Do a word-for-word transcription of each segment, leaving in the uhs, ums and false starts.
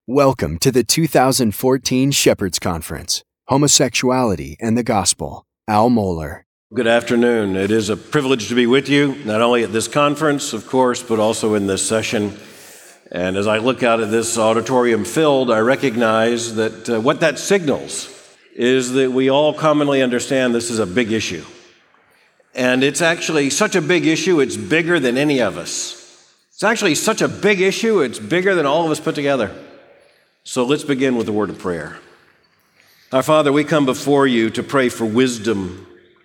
Welcome to the two thousand fourteen Shepherds Conference, Homosexuality and the Gospel. Al Mohler. Good afternoon. It is a privilege to be with you, not only at this conference, of course, but also in this session. And as I look out at this auditorium filled, I recognize that uh, what that signals is that we all commonly understand this is a big issue. And it's actually such a big issue, it's bigger than any of us. It's actually such a big issue, it's bigger than all of us put together. So let's begin with a word of prayer. Our Father, we come before you to pray for wisdom,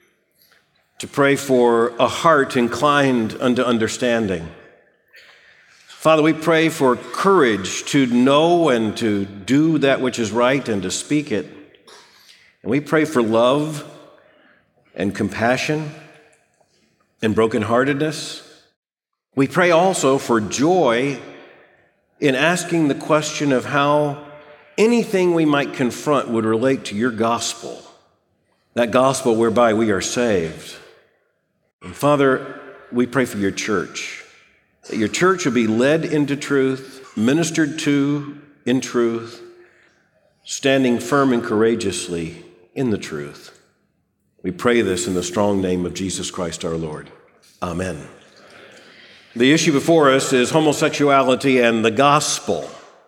to pray for a heart inclined unto understanding. Father, we pray for courage to know and to do that which is right and to speak it. And we pray for love and compassion and brokenheartedness. We pray also for joy in asking the question of how anything we might confront would relate to your gospel, that gospel whereby we are saved. And Father, we pray for your church, that your church would be led into truth, ministered to in truth, standing firm and courageously in the truth. We pray this in the strong name of Jesus Christ our Lord. Amen. The issue before us is homosexuality and the gospel.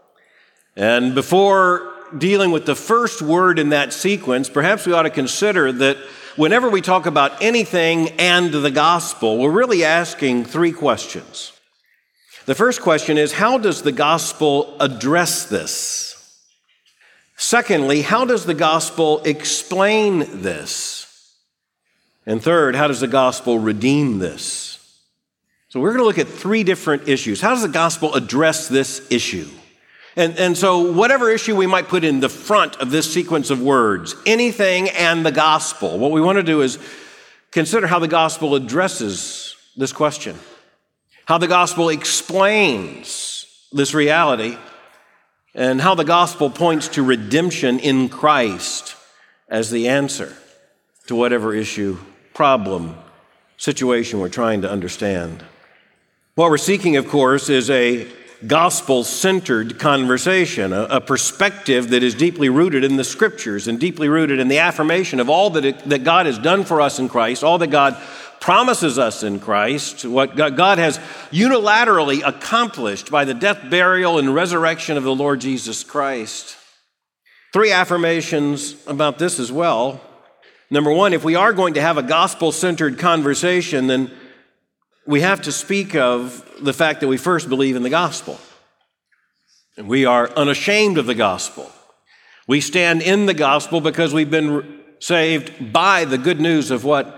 And before dealing with the first word in that sequence, perhaps we ought to consider that whenever we talk about anything and the gospel, we're really asking three questions. The first question is, how does the gospel address this? Secondly, how does the gospel explain this? And third, how does the gospel redeem this? So we're going to look at three different issues. How does the gospel address this issue? And, and so whatever issue we might put in the front of this sequence of words, anything and the gospel, what we want to do is consider how the gospel addresses this question, how the gospel explains this reality, and how the gospel points to redemption in Christ as the answer to whatever issue, problem, situation we're trying to understand. What we're seeking, of course, is a gospel-centered conversation, a, a perspective that is deeply rooted in the Scriptures and deeply rooted in the affirmation of all that, it, that God has done for us in Christ, all that God promises us in Christ, what God has unilaterally accomplished by the death, burial, and resurrection of the Lord Jesus Christ. Three affirmations about this as well. Number one, if we are going to have a gospel-centered conversation, then we have to speak of the fact that we first believe in the gospel. And we are unashamed of the gospel. We stand in the gospel because we've been saved by the good news of what,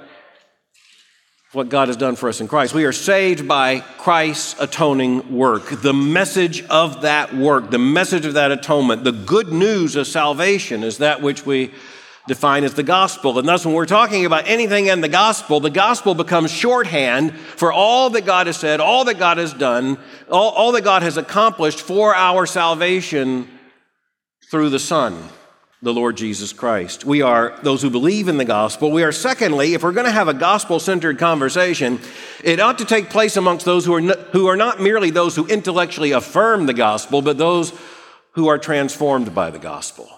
what God has done for us in Christ. We are saved by Christ's atoning work. The message of that work, the message of that atonement, the good news of salvation is that which we define as the gospel. And thus, when we're talking about anything in the gospel, the gospel becomes shorthand for all that God has said, all that God has done, all, all that God has accomplished for our salvation through the Son, the Lord Jesus Christ. We are those who believe in the gospel. We are, secondly, if we're going to have a gospel-centered conversation, it ought to take place amongst those who are not, who are not merely those who intellectually affirm the gospel, but those who are transformed by the gospel.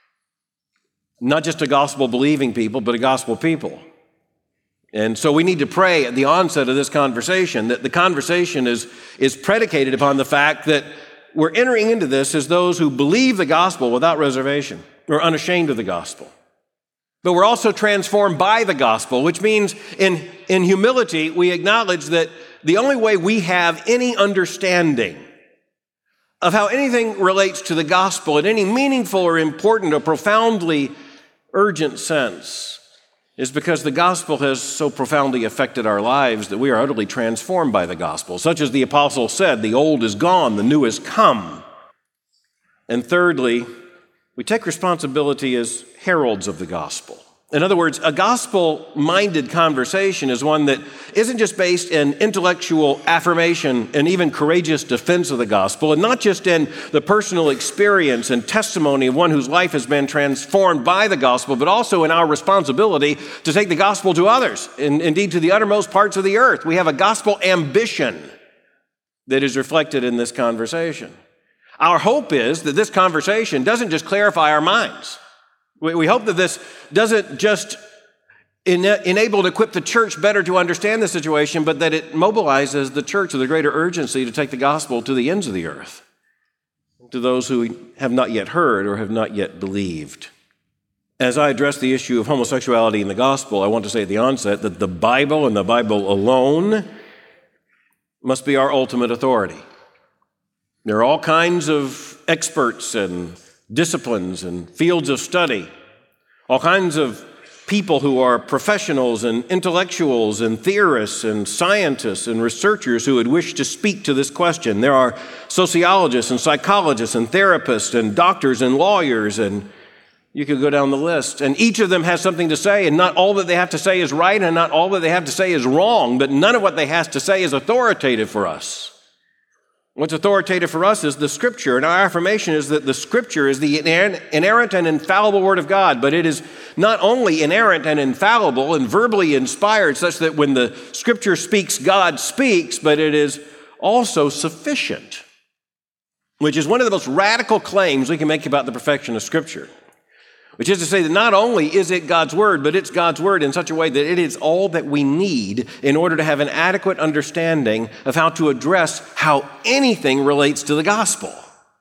Not just a gospel-believing people, but a gospel people. And so we need to pray at the onset of this conversation that the conversation is, is predicated upon the fact that we're entering into this as those who believe the gospel without reservation. We're unashamed of the gospel. But we're also transformed by the gospel, which means in, in humility, we acknowledge that the only way we have any understanding of how anything relates to the gospel in any meaningful or important or profoundly urgent sense is because the gospel has so profoundly affected our lives that we are utterly transformed by the gospel. Such as the apostle said, the old is gone, the new has come. And thirdly, we take responsibility as heralds of the gospel. In other words, a gospel-minded conversation is one that isn't just based in intellectual affirmation and even courageous defense of the gospel, and not just in the personal experience and testimony of one whose life has been transformed by the gospel, but also in our responsibility to take the gospel to others, and indeed to the uttermost parts of the earth. We have a gospel ambition that is reflected in this conversation. Our hope is that this conversation doesn't just clarify our minds. We, we hope that this doesn't just en- enable and equip the church better to understand the situation, but that it mobilizes the church with a greater urgency to take the gospel to the ends of the earth, to those who have not yet heard or have not yet believed. As I address the issue of homosexuality in the gospel, I want to say at the onset that the Bible and the Bible alone must be our ultimate authority. There are all kinds of experts and disciplines and fields of study, all kinds of people who are professionals and intellectuals and theorists and scientists and researchers who would wish to speak to this question. There are sociologists and psychologists and therapists and doctors and lawyers, and you could go down the list. And each of them has something to say, and not all that they have to say is right, and not all that they have to say is wrong, but none of what they have to say is authoritative for us. What's authoritative for us is the Scripture, and our affirmation is that the Scripture is the inerrant and infallible Word of God, but it is not only inerrant and infallible and verbally inspired such that when the Scripture speaks, God speaks, but it is also sufficient, which is one of the most radical claims we can make about the perfection of Scripture. Which is to say that not only is it God's Word, but it's God's Word in such a way that it is all that we need in order to have an adequate understanding of how to address how anything relates to the gospel.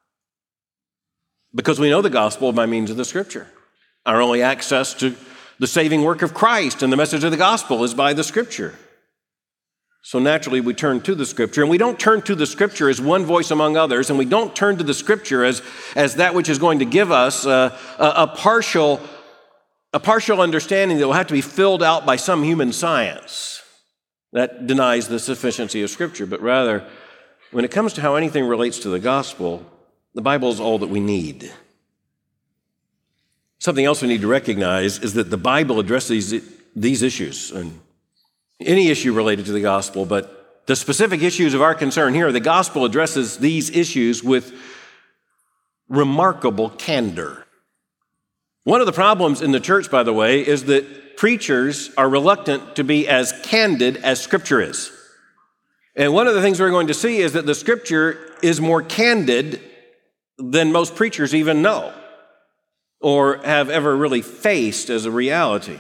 Because we know the gospel by means of the Scripture. Our only access to the saving work of Christ and the message of the gospel is by the Scripture. So naturally, we turn to the Scripture, and we don't turn to the Scripture as one voice among others, and we don't turn to the Scripture as, as that which is going to give us a, a, a, partial, a partial understanding that will have to be filled out by some human science. That denies the sufficiency of Scripture, but rather, when it comes to how anything relates to the gospel, the Bible is all that we need. Something else we need to recognize is that the Bible addresses these, these issues, and any issue related to the gospel, but the specific issues of our concern here, the gospel addresses these issues with remarkable candor. One of the problems in the church, by the way, is that preachers are reluctant to be as candid as Scripture is. And one of the things we're going to see is that the Scripture is more candid than most preachers even know or have ever really faced as a reality.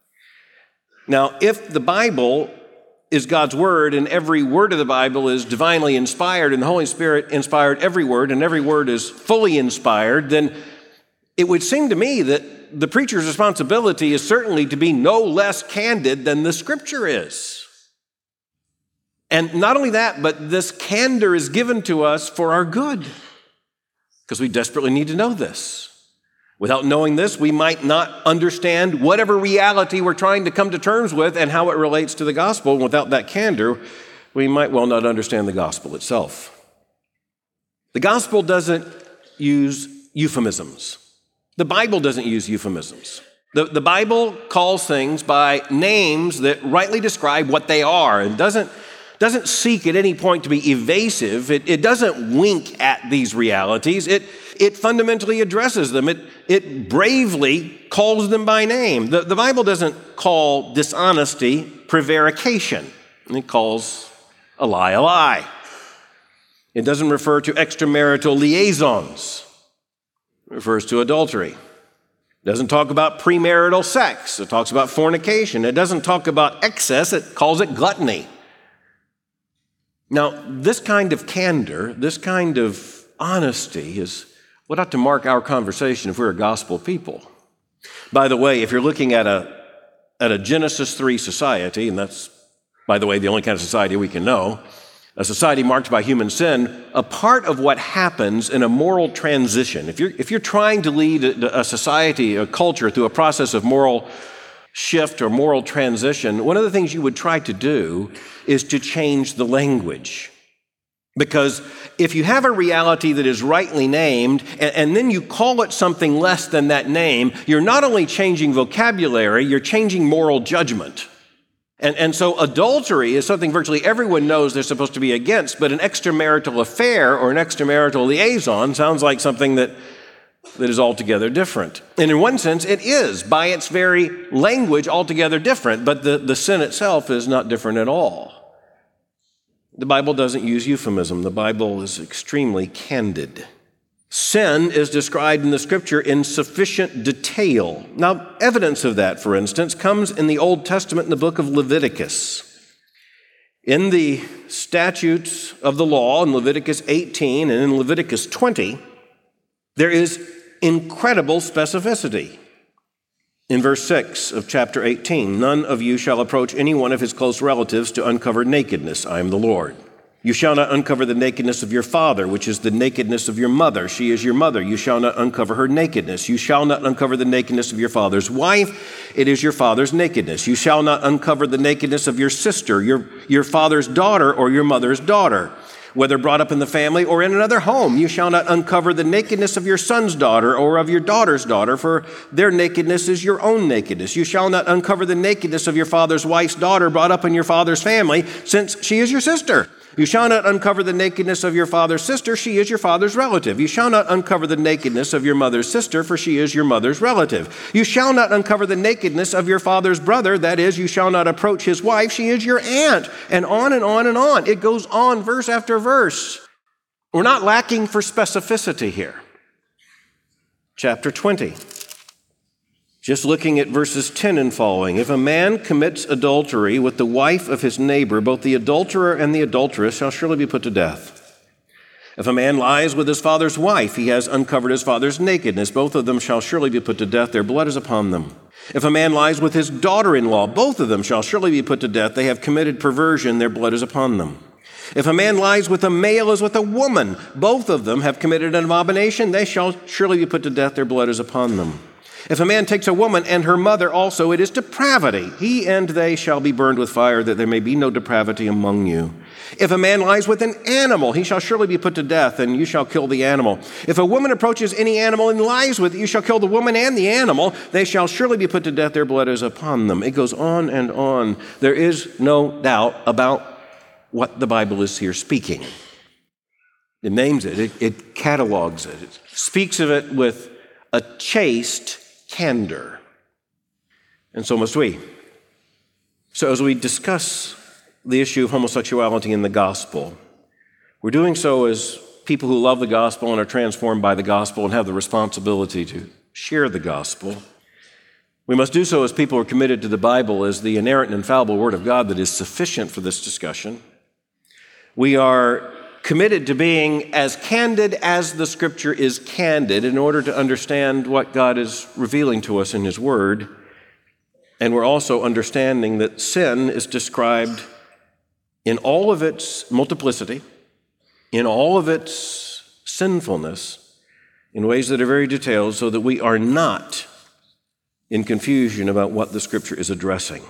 Now, if the Bible is God's Word and every word of the Bible is divinely inspired and the Holy Spirit inspired every word and every word is fully inspired, then it would seem to me that the preacher's responsibility is certainly to be no less candid than the Scripture is. And not only that, but this candor is given to us for our good, because we desperately need to know this. Without knowing this, we might not understand whatever reality we're trying to come to terms with and how it relates to the gospel. And without that candor, we might well not understand the gospel itself. The gospel doesn't use euphemisms. The Bible doesn't use euphemisms. The, the Bible calls things by names that rightly describe what they are and doesn't, doesn't seek at any point to be evasive. It, it doesn't wink at these realities. It, it fundamentally addresses them. It, it bravely calls them by name. The, the Bible doesn't call dishonesty prevarication. It calls a lie a lie. It doesn't refer to extramarital liaisons. It refers to adultery. It doesn't talk about premarital sex. It talks about fornication. It doesn't talk about excess. It calls it gluttony. Now, this kind of candor, this kind of honesty is what ought to mark our conversation if we're a gospel people. By the way, if you're looking at a, at a Genesis three society, and that's, by the way, the only kind of society we can know, a society marked by human sin, a part of what happens in a moral transition, if you're, if you're trying to lead a, a society, a culture through a process of moral shift or moral transition, one of the things you would try to do is to change the language. Because if you have a reality that is rightly named, and, and then you call it something less than that name, you're not only changing vocabulary, you're changing moral judgment. And, and so adultery is something virtually everyone knows they're supposed to be against, but an extramarital affair or an extramarital liaison sounds like something that, that is altogether different. And in one sense, it is, by its very language, altogether different, but the, the sin itself is not different at all. The Bible doesn't use euphemism. The Bible is extremely candid. Sin is described in the Scripture in sufficient detail. Now, evidence of that, for instance, comes in the Old Testament in the book of Leviticus. In the statutes of the law, in Leviticus eighteen and in Leviticus twenty, there is incredible specificity. In verse six of chapter eighteen, none of you shall approach any one of his close relatives to uncover nakedness. I am the Lord. You shall not uncover the nakedness of your father, which is the nakedness of your mother. She is your mother. You shall not uncover her nakedness. You shall not uncover the nakedness of your father's wife. It is your father's nakedness. You shall not uncover the nakedness of your sister, your, your father's daughter, or your mother's daughter, whether brought up in the family or in another home. You shall not uncover the nakedness of your son's daughter or of your daughter's daughter, for their nakedness is your own nakedness. You shall not uncover the nakedness of your father's wife's daughter brought up in your father's family, since she is your sister. You shall not uncover the nakedness of your father's sister. She is your father's relative. You shall not uncover the nakedness of your mother's sister, for she is your mother's relative. You shall not uncover the nakedness of your father's brother. That is, you shall not approach his wife. She is your aunt. And on and on and on. It goes on verse after verse. We're not lacking for specificity here. Chapter twenty. Just looking at verses ten and following. If a man commits adultery with the wife of his neighbor, both the adulterer and the adulteress shall surely be put to death. If a man lies with his father's wife, he has uncovered his father's nakedness. Both of them shall surely be put to death. Their blood is upon them. If a man lies with his daughter-in-law, both of them shall surely be put to death. They have committed perversion. Their blood is upon them. If a man lies with a male as with a woman, both of them have committed an abomination. They shall surely be put to death. Their blood is upon them. If a man takes a woman and her mother also, it is depravity. He and they shall be burned with fire, that there may be no depravity among you. If a man lies with an animal, he shall surely be put to death, and you shall kill the animal. If a woman approaches any animal and lies with it, you shall kill the woman and the animal. They shall surely be put to death. Their blood is upon them. It goes on and on. There is no doubt about what the Bible is here speaking. It names it. It, it catalogs it. It speaks of it with a chaste candor. And so must we. So as we discuss the issue of homosexuality in the gospel, we're doing so as people who love the gospel and are transformed by the gospel and have the responsibility to share the gospel. We must do so as people who are committed to the Bible as the inerrant and infallible Word of God that is sufficient for this discussion. We are committed to being as candid as the Scripture is candid in order to understand what God is revealing to us in His Word. And we're also understanding that sin is described in all of its multiplicity, in all of its sinfulness, in ways that are very detailed so that we are not in confusion about what the Scripture is addressing.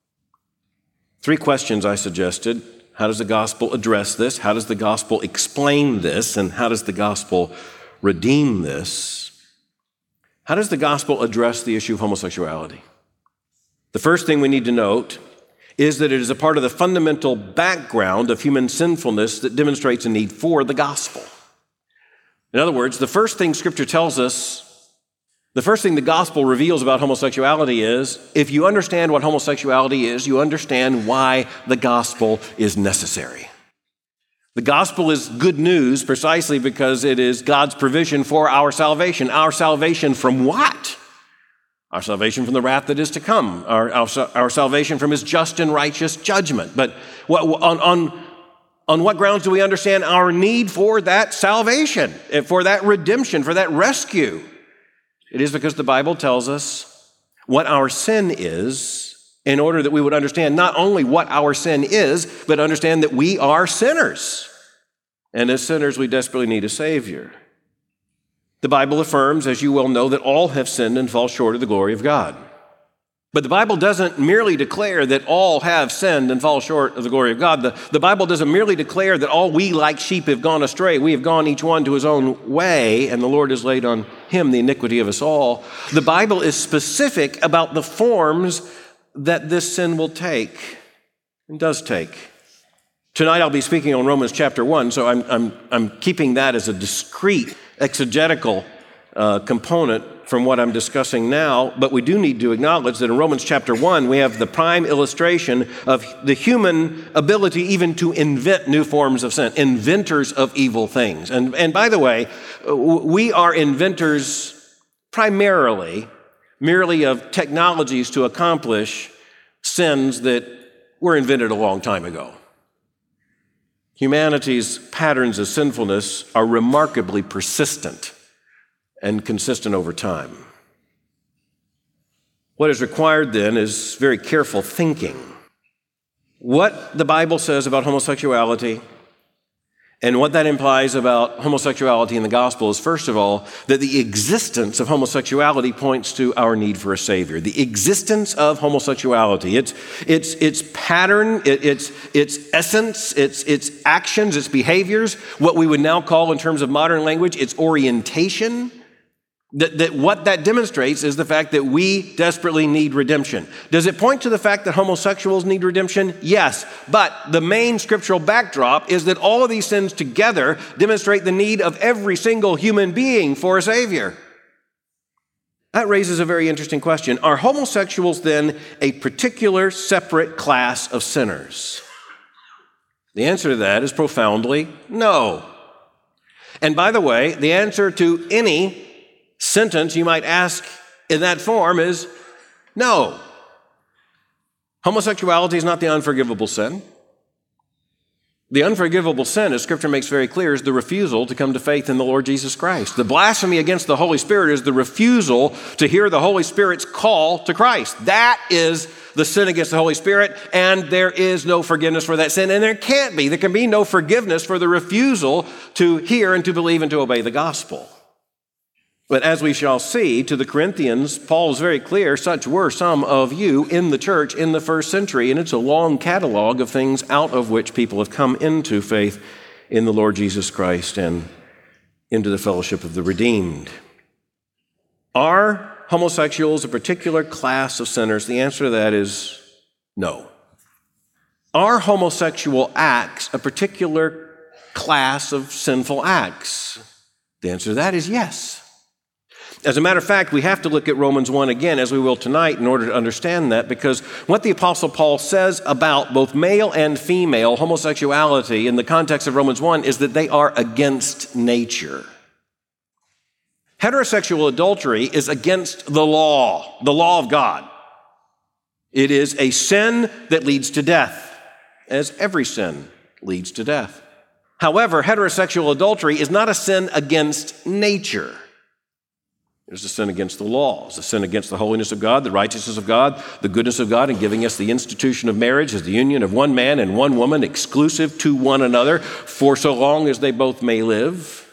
Three questions I suggested. How does the gospel address this? How does the gospel explain this? And how does the gospel redeem this? How does the gospel address the issue of homosexuality? The first thing we need to note is that it is a part of the fundamental background of human sinfulness that demonstrates a need for the gospel. In other words, the first thing Scripture tells us, the first thing the gospel reveals about homosexuality is, if you understand what homosexuality is, you understand why the gospel is necessary. The gospel is good news precisely because it is God's provision for our salvation. Our salvation from what? Our salvation from the wrath that is to come. Our, our, our salvation from His just and righteous judgment. But what, on, on, on what grounds do we understand our need for that salvation, for that redemption, for that rescue? It is because the Bible tells us what our sin is in order that we would understand not only what our sin is, but understand that we are sinners. And as sinners, we desperately need a Savior. The Bible affirms, as you well know, that all have sinned and fall short of the glory of God. But the Bible doesn't merely declare that all have sinned and fall short of the glory of God. The, the Bible doesn't merely declare that all we like sheep have gone astray. We have gone each one to his own way, and the Lord has laid on him the iniquity of us all. The Bible is specific about the forms that this sin will take and does take. Tonight I'll be speaking on Romans chapter one, so I'm, I'm, I'm keeping that as a discrete exegetical uh, component from what I'm discussing now, but we do need to acknowledge that in Romans chapter one, we have the prime illustration of the human ability even to invent new forms of sin, inventors of evil things. And, and by the way, we are inventors primarily merely of technologies to accomplish sins that were invented a long time ago. Humanity's patterns of sinfulness are remarkably persistent and consistent over time. What is required then is very careful thinking. What the Bible says about homosexuality and what that implies about homosexuality in the gospel is, first of all, that the existence of homosexuality points to our need for a Savior. The existence of homosexuality, its, its, its pattern, it, its, its essence, its, its actions, its behaviors, what we would now call in terms of modern language, its orientation, that, that what that demonstrates is the fact that we desperately need redemption. Does it point to the fact that homosexuals need redemption? Yes, but the main scriptural backdrop is that all of these sins together demonstrate the need of every single human being for a Savior. That raises a very interesting question. Are homosexuals then a particular separate class of sinners? The answer to that is profoundly no. And by the way, the answer to any sentence you might ask in that form is no. Homosexuality is not the unforgivable sin. The unforgivable sin, as Scripture makes very clear, is the refusal to come to faith in the Lord Jesus Christ. The blasphemy against the Holy Spirit is the refusal to hear the Holy Spirit's call to Christ. That is the sin against the Holy Spirit, and there is no forgiveness for that sin, and there can't be. There can be no forgiveness for the refusal to hear and to believe and to obey the gospel. But as we shall see, to the Corinthians, Paul is very clear, such were some of you in the church in the first century, and it's a long catalog of things out of which people have come into faith in the Lord Jesus Christ and into the fellowship of the redeemed. Are homosexuals a particular class of sinners? The answer to that is no. Are homosexual acts a particular class of sinful acts? The answer to that is yes. As a matter of fact, we have to look at Romans one again, as we will tonight, in order to understand that, because what the Apostle Paul says about both male and female homosexuality in the context of Romans one is that they are against nature. Heterosexual adultery is against the law, the law of God. It is a sin that leads to death, as every sin leads to death. However, heterosexual adultery is not a sin against nature. It's a sin against the law. It's a sin against the holiness of God, the righteousness of God, the goodness of God in giving us the institution of marriage as the union of one man and one woman exclusive to one another for so long as they both may live.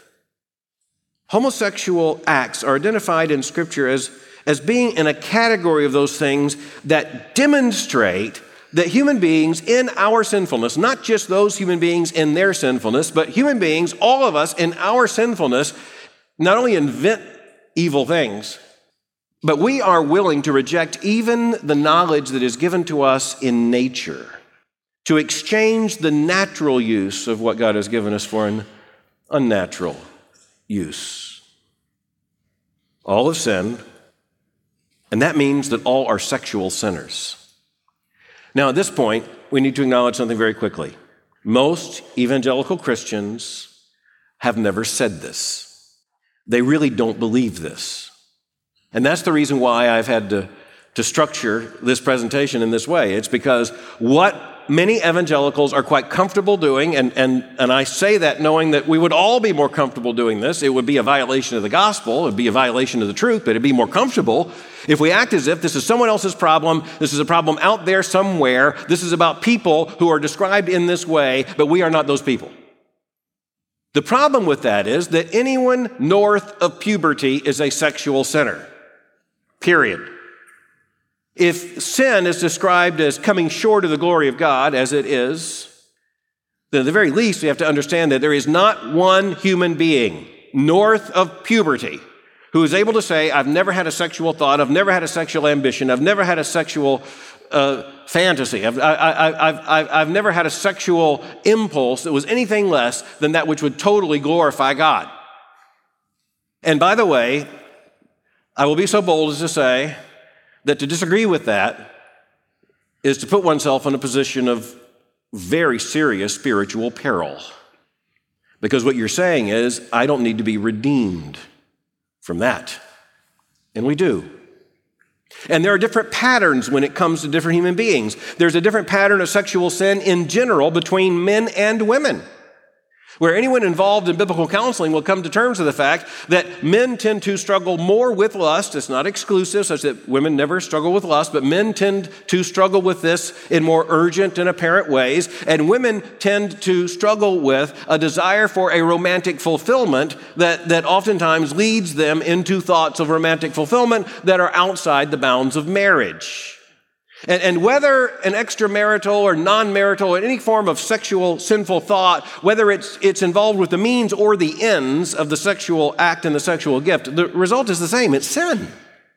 Homosexual acts are identified in Scripture as, as being in a category of those things that demonstrate that human beings in our sinfulness, not just those human beings in their sinfulness, but human beings, all of us in our sinfulness, not only invent evil things, but we are willing to reject even the knowledge that is given to us in nature, to exchange the natural use of what God has given us for an unnatural use. All have sinned, and that means that all are sexual sinners. Now, at this point, we need to acknowledge something very quickly. Most evangelical Christians have never said this. They really don't believe this. And that's the reason why I've had to, to structure this presentation in this way. It's because what many evangelicals are quite comfortable doing, and, and, and I say that knowing that we would all be more comfortable doing this. It would be a violation of the gospel. It would be a violation of the truth, but it'd be more comfortable if we act as if this is someone else's problem. This is a problem out there somewhere. This is about people who are described in this way, but we are not those people. The problem with that is that anyone north of puberty is a sexual sinner, period. If sin is described as coming short of the glory of God, as it is, then at the very least we have to understand that there is not one human being north of puberty who is able to say, I've never had a sexual thought, I've never had a sexual ambition, I've never had a sexual uh, fantasy, I've, I, I, I've, I've, I've never had a sexual impulse that was anything less than that which would totally glorify God. And by the way, I will be so bold as to say that to disagree with that is to put oneself in a position of very serious spiritual peril. Because what you're saying is, I don't need to be redeemed from that. And we do. And there are different patterns when it comes to different human beings. There's a different pattern of sexual sin in general between men and women, where anyone involved in biblical counseling will come to terms with the fact that men tend to struggle more with lust. It's not exclusive, such that women never struggle with lust, but men tend to struggle with this in more urgent and apparent ways, and women tend to struggle with a desire for a romantic fulfillment that, that oftentimes leads them into thoughts of romantic fulfillment that are outside the bounds of marriage. And, and whether an extramarital or non-marital or any form of sexual sinful thought, whether it's, it's involved with the means or the ends of the sexual act and the sexual gift, the result is the same. It's sin.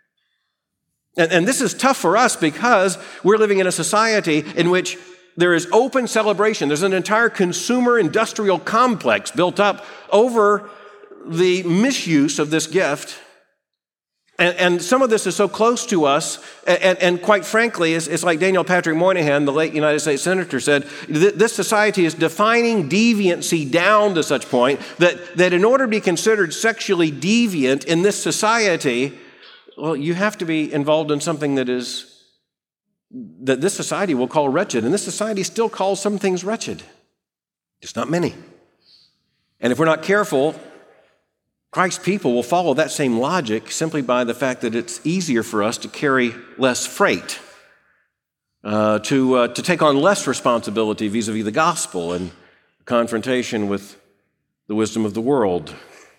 And, and this is tough for us because we're living in a society in which there is open celebration. There's an entire consumer industrial complex built up over the misuse of this gift. And, and some of this is so close to us, and, and quite frankly, it's, it's like Daniel Patrick Moynihan, the late United States Senator, said, th- this society is defining deviancy down to such point that, that in order to be considered sexually deviant in this society, well, you have to be involved in something that is, that this society will call wretched. And this society still calls some things wretched, just not many. And if we're not careful, Christ's people will follow that same logic simply by the fact that it's easier for us to carry less freight, uh, to, uh, to take on less responsibility vis-a-vis the gospel and confrontation with the wisdom of the world.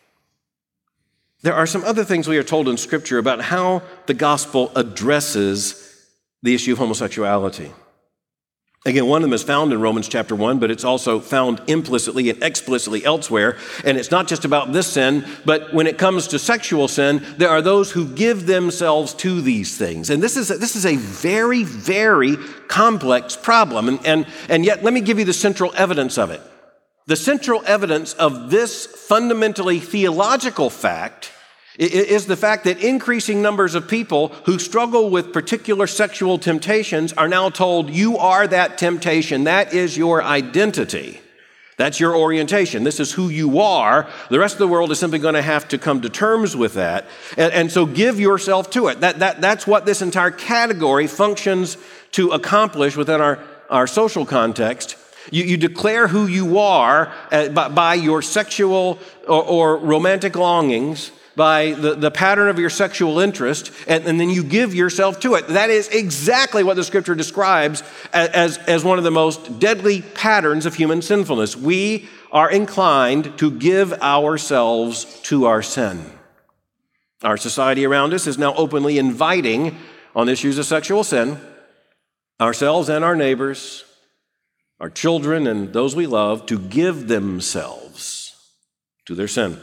There are some other things we are told in Scripture about how the gospel addresses the issue of homosexuality. Again, one of them is found in Romans chapter one, but it's also found implicitly and explicitly elsewhere. And it's not just about this sin, but when it comes to sexual sin, there are those who give themselves to these things. And this is a, this is a very, very complex problem. And, and, and yet, let me give you the central evidence of it. The central evidence of this fundamentally theological fact is the fact that increasing numbers of people who struggle with particular sexual temptations are now told, you are that temptation. That is your identity. That's your orientation. This is who you are. The rest of the world is simply going to have to come to terms with that. And, and so give yourself to it. That, that, that's what this entire category functions to accomplish within our, our social context. You, you declare who you are uh, by, by your sexual or, or romantic longings, by the, the pattern of your sexual interest, and, and then you give yourself to it. That is exactly what the Scripture describes as, as one of the most deadly patterns of human sinfulness. We are inclined to give ourselves to our sin. Our society around us is now openly inviting, on issues of sexual sin, ourselves and our neighbors, our children and those we love, to give themselves to their sin.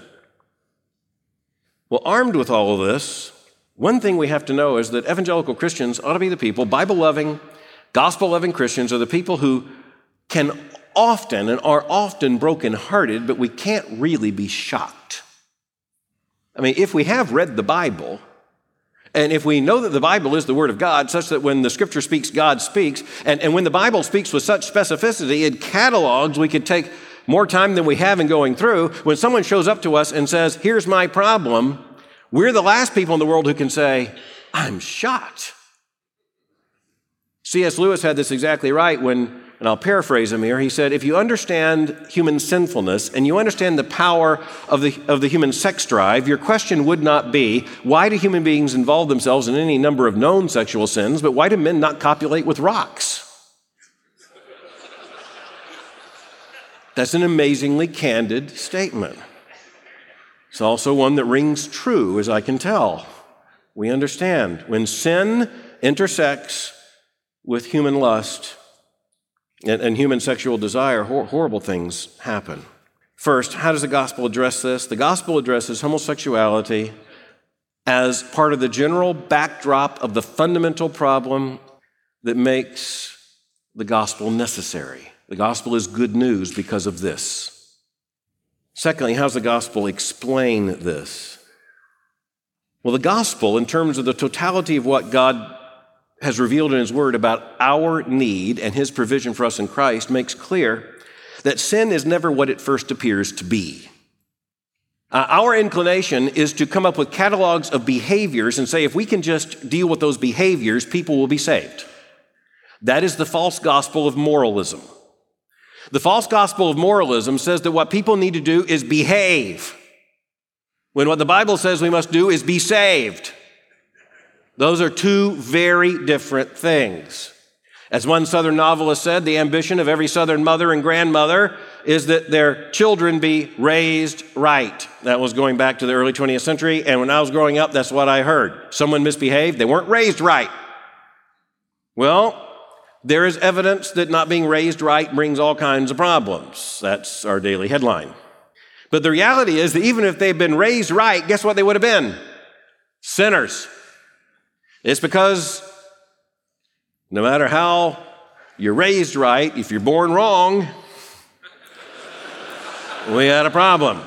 Well, armed with all of this, one thing we have to know is that evangelical Christians ought to be the people, Bible-loving, gospel-loving Christians are the people who can often and are often brokenhearted, but we can't really be shocked. I mean, if we have read the Bible, and if we know that the Bible is the Word of God, such that when the Scripture speaks, God speaks, and, and when the Bible speaks with such specificity, it catalogs, we could take more time than we have in going through. When someone shows up to us and says, here's my problem, we're the last people in the world who can say, I'm shocked. C S Lewis had this exactly right when, and I'll paraphrase him here, he said, if you understand human sinfulness and you understand the power of the, of the human sex drive, your question would not be, why do human beings involve themselves in any number of known sexual sins, but why do men not copulate with rocks? That's an amazingly candid statement. It's also one that rings true, as I can tell. We understand when sin intersects with human lust and, and human sexual desire, hor- horrible things happen. First, how does the gospel address this? The gospel addresses homosexuality as part of the general backdrop of the fundamental problem that makes the gospel necessary. The gospel is good news because of this. Secondly, how does the gospel explain this? Well, the gospel, in terms of the totality of what God has revealed in his word about our need and his provision for us in Christ, makes clear that sin is never what it first appears to be. Uh, our inclination is to come up with catalogs of behaviors and say, if we can just deal with those behaviors, people will be saved. That is the false gospel of moralism. The false gospel of moralism says that what people need to do is behave, when what the Bible says we must do is be saved. Those are two very different things. As one Southern novelist said, the ambition of every Southern mother and grandmother is that their children be raised right. That was going back to the early twentieth century, and when I was growing up, that's what I heard. Someone misbehaved, they weren't raised right. Well, there is evidence that not being raised right brings all kinds of problems. That's our daily headline. But the reality is that even if they'd been raised right, guess what they would have been? Sinners. It's because no matter how you're raised right, if you're born wrong, we had a problem.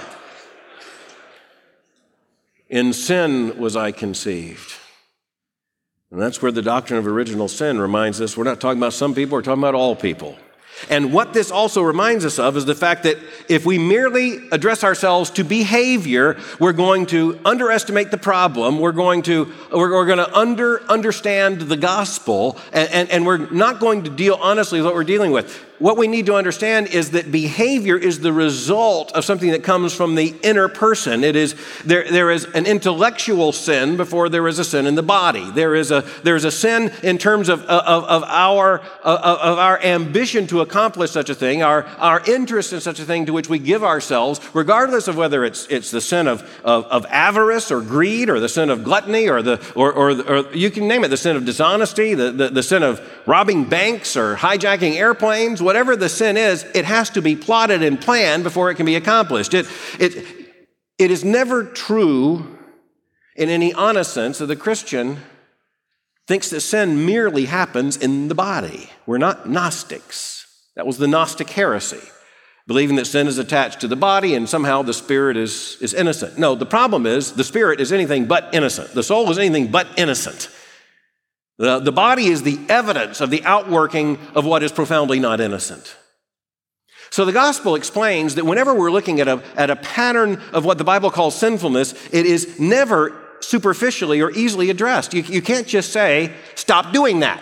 In sin was I conceived. And that's where the doctrine of original sin reminds us we're not talking about some people, we're talking about all people. And what this also reminds us of is the fact that if we merely address ourselves to behavior, we're going to underestimate the problem, we're going to we're, we're going to under understand the gospel, and, and, and we're not going to deal honestly with what we're dealing with. What we need to understand is that behavior is the result of something that comes from the inner person. It is there. There is an intellectual sin before there is a sin in the body. There is a there is a sin in terms of of, of our of, of our ambition to accomplish such a thing, our our interest in such a thing to which we give ourselves, regardless of whether it's it's the sin of of, of avarice or greed, or the sin of gluttony, or the or, or or you can name it, the sin of dishonesty, the the, the sin of robbing banks or hijacking airplanes. Whatever the sin is, it has to be plotted and planned before it can be accomplished. It, it, it is never true in any honest sense that the Christian thinks that sin merely happens in the body. We're not Gnostics. That was the Gnostic heresy, believing that sin is attached to the body and somehow the spirit is, is innocent. No, the problem is the spirit is anything but innocent. The soul is anything but innocent. The, the body is the evidence of the outworking of what is profoundly not innocent. So the gospel explains that whenever we're looking at a, at a pattern of what the Bible calls sinfulness, it is never superficially or easily addressed. You, you can't just say, stop doing that,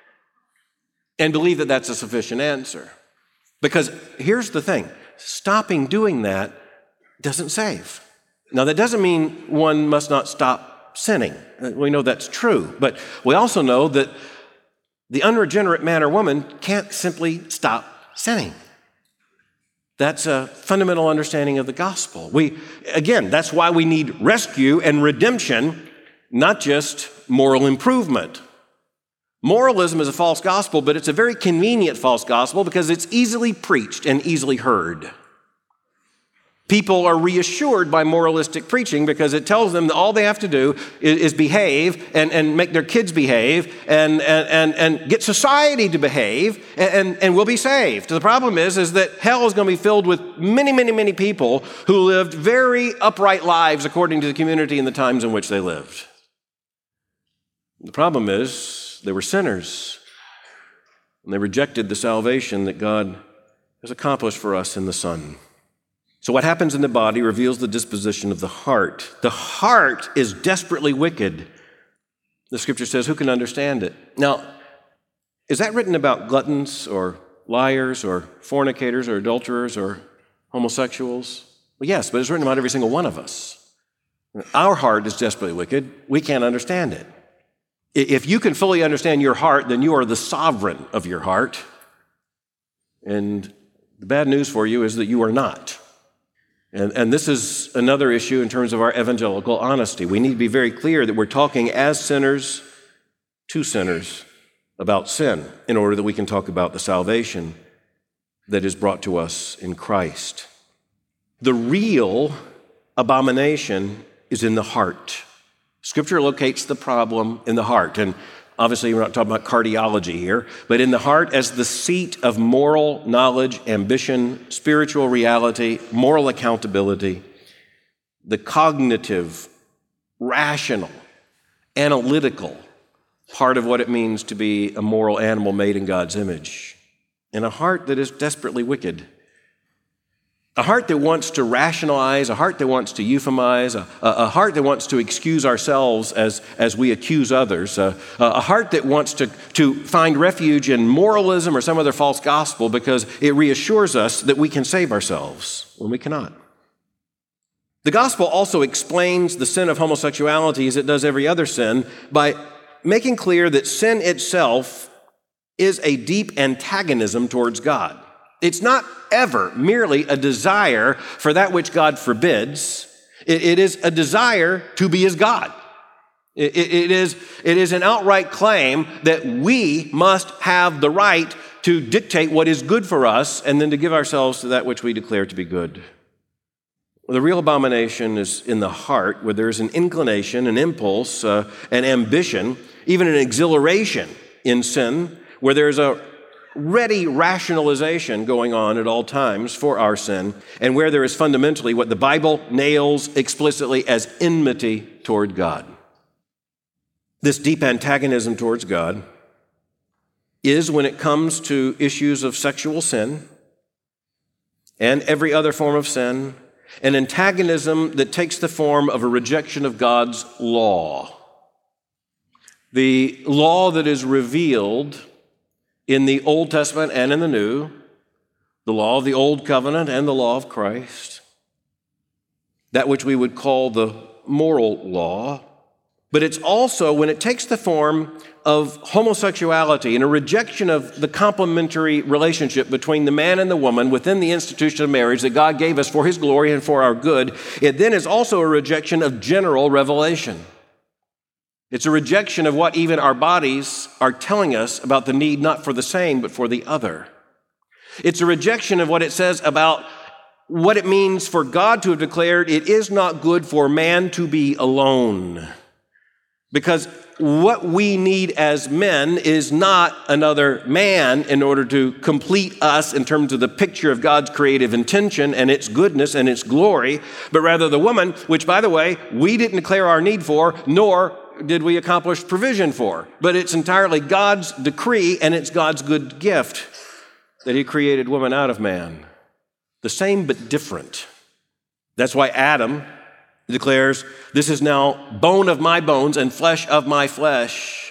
and believe that that's a sufficient answer. Because here's the thing, stopping doing that doesn't save. Now that doesn't mean one must not stop sinning. We know that's true, but we also know that the unregenerate man or woman can't simply stop sinning. That's a fundamental understanding of the gospel. We, again, that's why we need rescue and redemption, not just moral improvement. Moralism is a false gospel, but it's a very convenient false gospel because it's easily preached and easily heard. People are reassured by moralistic preaching because it tells them that all they have to do is, is behave and, and make their kids behave and, and, and, and get society to behave, and, and we'll be saved. The problem is, is that hell is going to be filled with many, many, many people who lived very upright lives according to the community and the times in which they lived. The problem is they were sinners, and they rejected the salvation that God has accomplished for us in the Son. So what happens in the body reveals the disposition of the heart. The heart is desperately wicked. The scripture says, who can understand it? Now, is that written about gluttons or liars or fornicators or adulterers or homosexuals? Well, yes, but it's written about every single one of us. Our heart is desperately wicked. We can't understand it. If you can fully understand your heart, then you are the sovereign of your heart. And the bad news for you is that you are not. And, and this is another issue in terms of our evangelical honesty. We need to be very clear that we're talking as sinners to sinners about sin in order that we can talk about the salvation that is brought to us in Christ. The real abomination is in the heart. Scripture locates the problem in the heart. And obviously, we're not talking about cardiology here, but in the heart as the seat of moral knowledge, ambition, spiritual reality, moral accountability, the cognitive rational, analytical part of what it means to be a moral animal made in God's image, and a heart that is desperately wicked. A heart that wants to rationalize, a heart that wants to euphemize, a, a heart that wants to excuse ourselves as, as we accuse others, a, a heart that wants to, to find refuge in moralism or some other false gospel because it reassures us that we can save ourselves when we cannot. The gospel also explains the sin of homosexuality, as it does every other sin, by making clear that sin itself is a deep antagonism towards God. It's not ever merely a desire for that which God forbids. It, it is a desire to be as God. It, it, it, is, it is an outright claim that we must have the right to dictate what is good for us and then to give ourselves to that which we declare to be good. The real abomination is in the heart, where there is an inclination, an impulse, uh, an ambition, even an exhilaration in sin, where there is a ready rationalization going on at all times for our sin, and where there is fundamentally what the Bible nails explicitly as enmity toward God. This deep antagonism towards God is, when it comes to issues of sexual sin and every other form of sin, an antagonism that takes the form of a rejection of God's law. The law that is revealed in the Old Testament and in the New, the law of the Old Covenant and the law of Christ, that which we would call the moral law. But it's also, when it takes the form of homosexuality and a rejection of the complementary relationship between the man and the woman within the institution of marriage that God gave us for His glory and for our good, it then is also a rejection of general revelation. It's a rejection of what even our bodies are telling us about the need not for the same, but for the other. It's a rejection of what it says about what it means for God to have declared it is not good for man to be alone. Because what we need as men is not another man in order to complete us in terms of the picture of God's creative intention and its goodness and its glory, but rather the woman, which, by the way, we didn't declare our need for, nor did we accomplish provision for. But it's entirely God's decree, and it's God's good gift that He created woman out of man. The same but different. That's why Adam declares, "This is now bone of my bones and flesh of my flesh."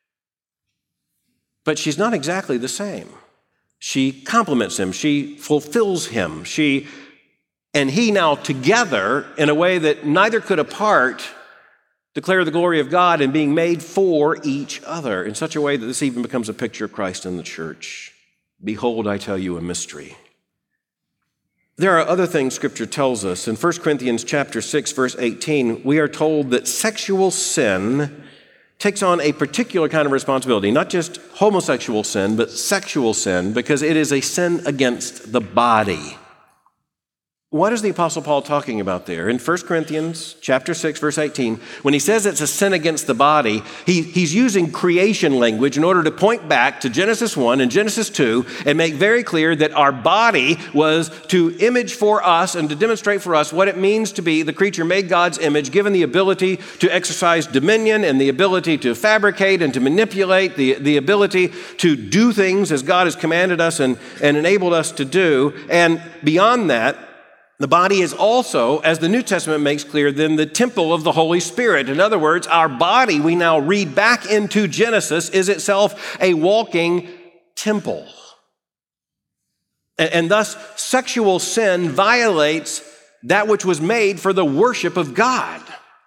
But she's not exactly the same. She complements him. She fulfills him. She and he now together, in a way that neither could apart, declare the glory of God and being made for each other in such a way that this even becomes a picture of Christ in the church. Behold, I tell you a mystery. There are other things Scripture tells us. In First Corinthians chapter six, verse eighteen, we are told that sexual sin takes on a particular kind of responsibility, not just homosexual sin, but sexual sin, because it is a sin against the body. What is the Apostle Paul talking about there? In First Corinthians chapter six, verse eighteen, when he says it's a sin against the body, he, he's using creation language in order to point back to Genesis one and Genesis two and make very clear that our body was to image for us and to demonstrate for us what it means to be the creature made God's image, given the ability to exercise dominion and the ability to fabricate and to manipulate, the, the ability to do things as God has commanded us and, and enabled us to do. And beyond that, the body is also, as the New Testament makes clear, then the temple of the Holy Spirit. In other words, our body, we now read back into Genesis, is itself a walking temple. And, and thus, sexual sin violates that which was made for the worship of God.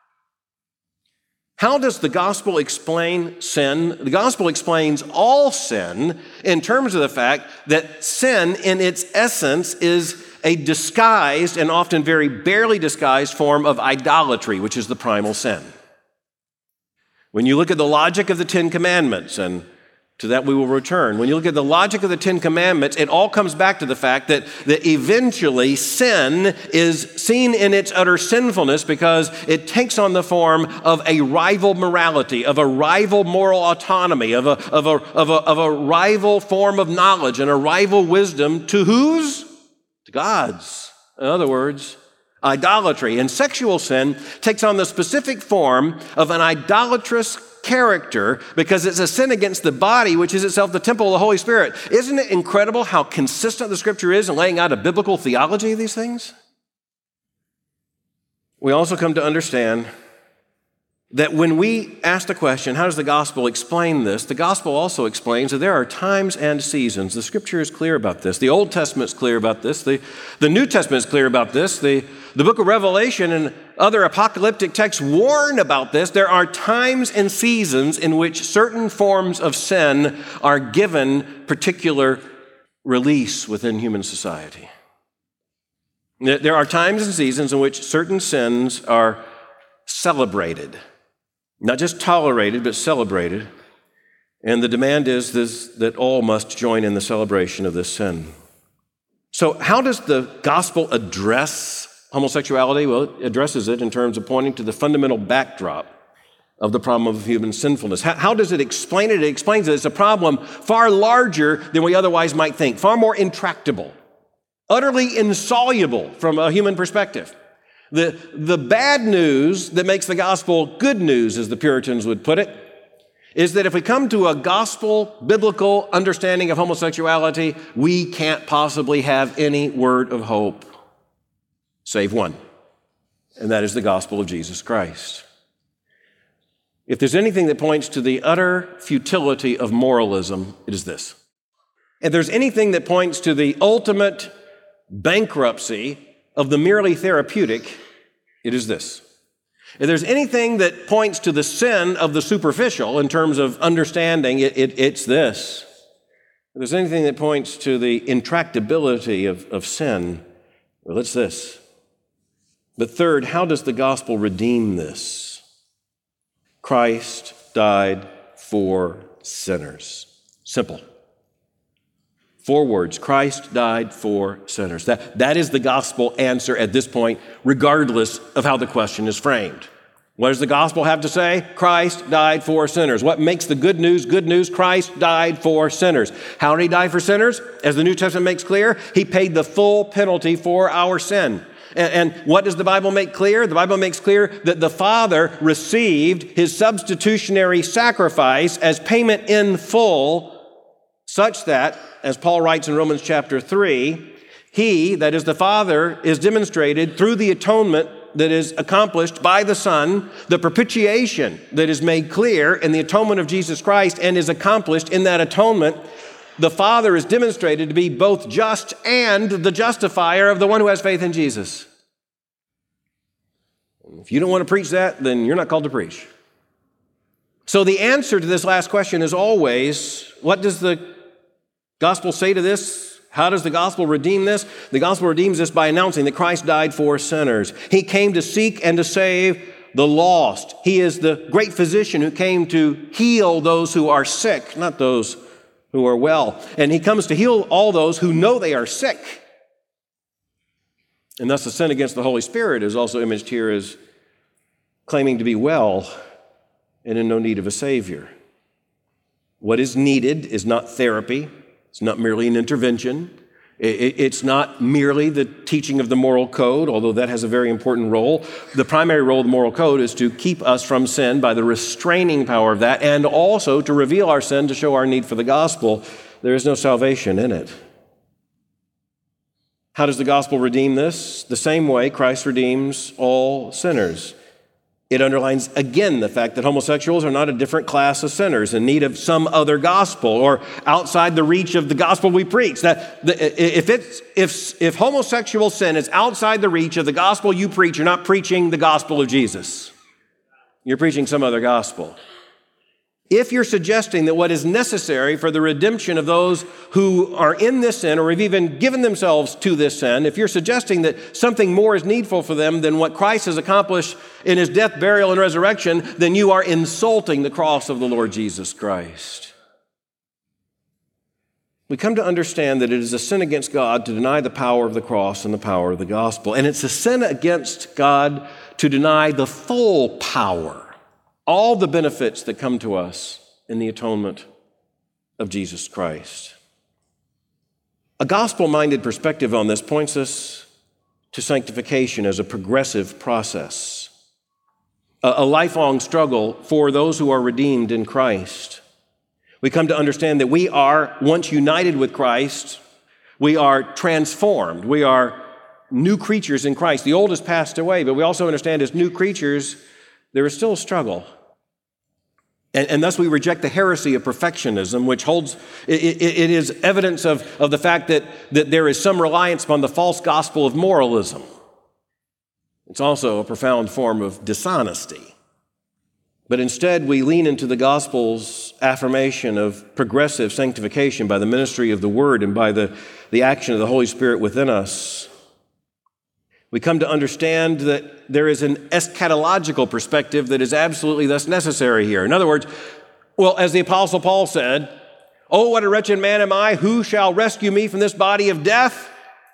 How does the gospel explain sin? The gospel explains all sin in terms of the fact that sin in its essence is a disguised and often very barely disguised form of idolatry, which is the primal sin. When you look at the logic of the Ten Commandments, and to that we will return, when you look at the logic of the Ten Commandments, it all comes back to the fact that, that eventually sin is seen in its utter sinfulness because it takes on the form of a rival morality, of a rival moral autonomy, of a, of a, of a, of a rival form of knowledge and a rival wisdom to whose? To God's. In other words, idolatry. And sexual sin takes on the specific form of an idolatrous character because it's a sin against the body, which is itself the temple of the Holy Spirit. Isn't it incredible how consistent the Scripture is in laying out a biblical theology of these things? We also come to understand that when we ask the question, how does the gospel explain this? The gospel also explains that there are times and seasons. The Scripture is clear about this. The Old Testament is clear about this. The, the New Testament is clear about this. The, the book of Revelation and other apocalyptic texts warn about this. There are times and seasons in which certain forms of sin are given particular release within human society. There are times and seasons in which certain sins are celebrated. Not just tolerated, but celebrated. And the demand is this, that all must join in the celebration of this sin. So how does the gospel address homosexuality? Well, it addresses it in terms of pointing to the fundamental backdrop of the problem of human sinfulness. How, how does it explain it? It explains that it's a problem far larger than we otherwise might think, far more intractable, utterly insoluble from a human perspective. The, the bad news that makes the gospel good news, as the Puritans would put it, is that if we come to a gospel, biblical understanding of homosexuality, we can't possibly have any word of hope, save one, and that is the gospel of Jesus Christ. If there's anything that points to the utter futility of moralism, it is this. If there's anything that points to the ultimate bankruptcy of the merely therapeutic, it is this. If there's anything that points to the sin of the superficial in terms of understanding, it, it, it's this. If there's anything that points to the intractability of, of sin, well, it's this. But third, how does the gospel redeem this? Christ died for sinners. Simple. Four words, Christ died for sinners. That, that is the gospel answer at this point, regardless of how the question is framed. What does the gospel have to say? Christ died for sinners. What makes the good news good news? Christ died for sinners. How did he die for sinners? As the New Testament makes clear, he paid the full penalty for our sin. And, and what does the Bible make clear? The Bible makes clear that the Father received his substitutionary sacrifice as payment in full, such that, as Paul writes in Romans chapter three, he, that is the Father, is demonstrated through the atonement that is accomplished by the Son, the propitiation that is made clear in the atonement of Jesus Christ and is accomplished in that atonement. The Father is demonstrated to be both just and the justifier of the one who has faith in Jesus. If you don't want to preach that, then you're not called to preach. So the answer to this last question is always, what does the gospel say to this? How does the gospel redeem this? The gospel redeems this by announcing that Christ died for sinners. He came to seek and to save the lost. He is the great physician who came to heal those who are sick, not those who are well. And he comes to heal all those who know they are sick. And thus the sin against the Holy Spirit is also imaged here as claiming to be well and in no need of a Savior. What is needed is not therapy. It's not merely an intervention. It's not merely the teaching of the moral code, although that has a very important role. The primary role of the moral code is to keep us from sin by the restraining power of that, and also to reveal our sin to show our need for the gospel. There is no salvation in it. How does the gospel redeem this? The same way Christ redeems all sinners. It underlines again the fact that homosexuals are not a different class of sinners in need of some other gospel or outside the reach of the gospel we preach. That the, if it's if if homosexual sin is outside the reach of the gospel you preach, you're not preaching the gospel of Jesus. You're preaching some other gospel. If you're suggesting that what is necessary for the redemption of those who are in this sin or have even given themselves to this sin, if you're suggesting that something more is needful for them than what Christ has accomplished in his death, burial, and resurrection, then you are insulting the cross of the Lord Jesus Christ. We come to understand that it is a sin against God to deny the power of the cross and the power of the gospel. And it's a sin against God to deny the full power, all the benefits that come to us in the atonement of Jesus Christ. A gospel-minded perspective on this points us to sanctification as a progressive process, a, a lifelong struggle for those who are redeemed in Christ. We come to understand that we are, once united with Christ, we are transformed. We are new creatures in Christ. The old has passed away, but we also understand as new creatures, there is still a struggle. And, and thus we reject the heresy of perfectionism, which holds, it, it, it is evidence of, of the fact that, that there is some reliance upon the false gospel of moralism. It's also a profound form of dishonesty. But instead, we lean into the gospel's affirmation of progressive sanctification by the ministry of the Word and by the, the action of the Holy Spirit within us. We come to understand that there is an eschatological perspective that is absolutely thus necessary here. In other words, well, as the Apostle Paul said, "Oh, what a wretched man am I! Who shall rescue me from this body of death?"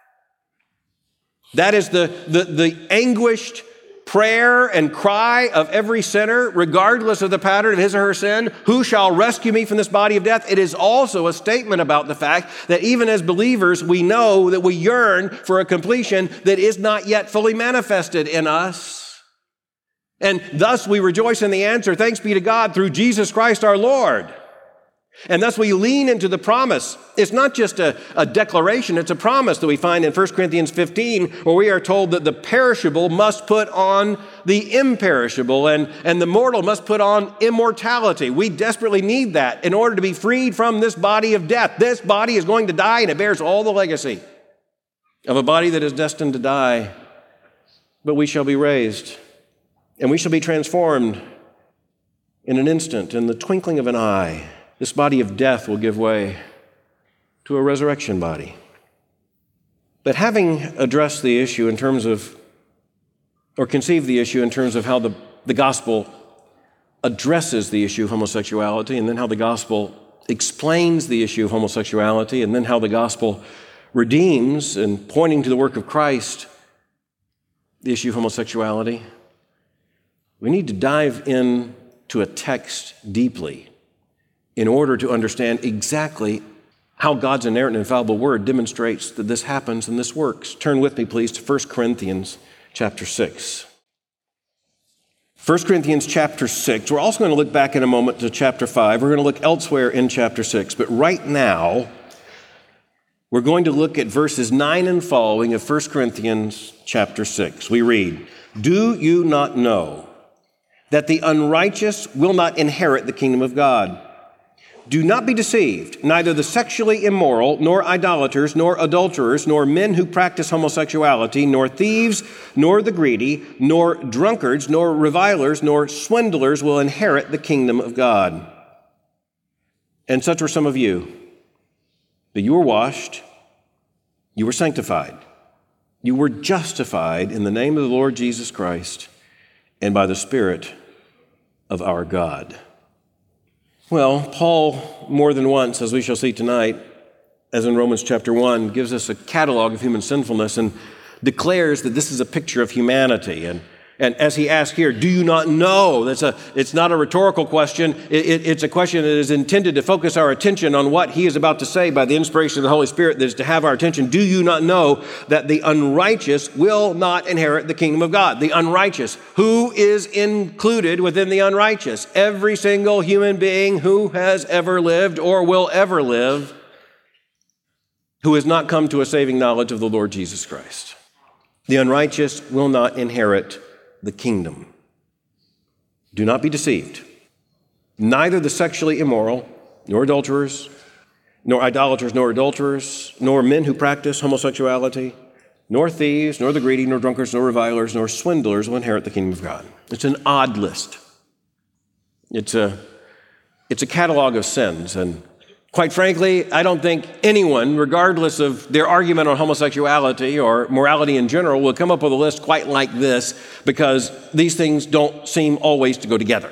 That is the, the, the anguished prayer and cry of every sinner, regardless of the pattern of his or her sin. Who shall rescue me from this body of death? It is also a statement about the fact that even as believers, we know that we yearn for a completion that is not yet fully manifested in us. And thus we rejoice in the answer, thanks be to God through Jesus Christ our Lord. And thus we lean into the promise. It's not just a, a declaration, it's a promise that we find in First Corinthians fifteen, where we are told that the perishable must put on the imperishable, and, and the mortal must put on immortality. We desperately need that in order to be freed from this body of death. This body is going to die, and it bears all the legacy of a body that is destined to die. But we shall be raised, and we shall be transformed in an instant, in the twinkling of an eye. This body of death will give way to a resurrection body. But having addressed the issue in terms of, or conceived the issue in terms of how the, the gospel addresses the issue of homosexuality, and then how the gospel explains the issue of homosexuality, and then how the gospel redeems, and pointing to the work of Christ, the issue of homosexuality, we need to dive in to a text deeply in order to understand exactly how God's inerrant and infallible word demonstrates that this happens and this works. Turn with me, please, to First Corinthians chapter six. First Corinthians chapter six. We're also going to look back in a moment to chapter five. We're going to look elsewhere in chapter six. But right now, we're going to look at verses nine and following of First Corinthians chapter six. We read, "Do you not know that the unrighteous will not inherit the kingdom of God? Do not be deceived. Neither the sexually immoral, nor idolaters, nor adulterers, nor men who practice homosexuality, nor thieves, nor the greedy, nor drunkards, nor revilers, nor swindlers will inherit the kingdom of God. And such were some of you. But you were washed, you were sanctified, you were justified in the name of the Lord Jesus Christ and by the Spirit of our God." Well, Paul, more than once, as we shall see tonight, as in Romans chapter one, gives us a catalog of human sinfulness and declares that this is a picture of humanity. And, and as he asks here, do you not know? That's a, it's not a rhetorical question. It, it, it's a question that is intended to focus our attention on what he is about to say by the inspiration of the Holy Spirit, that is to have our attention. Do you not know that the unrighteous will not inherit the kingdom of God? The unrighteous. Who is included within the unrighteous? Every single human being who has ever lived or will ever live, who has not come to a saving knowledge of the Lord Jesus Christ. The unrighteous will not inherit the kingdom. Do not be deceived. Neither the sexually immoral, nor adulterers, nor idolaters, nor adulterers, nor men who practice homosexuality, nor thieves, nor the greedy, nor drunkards, nor revilers, nor swindlers will inherit the kingdom of God. It's an odd list. It's a, it's a catalog of sins, and quite frankly, I don't think anyone, regardless of their argument on homosexuality or morality in general, will come up with a list quite like this, because these things don't seem always to go together.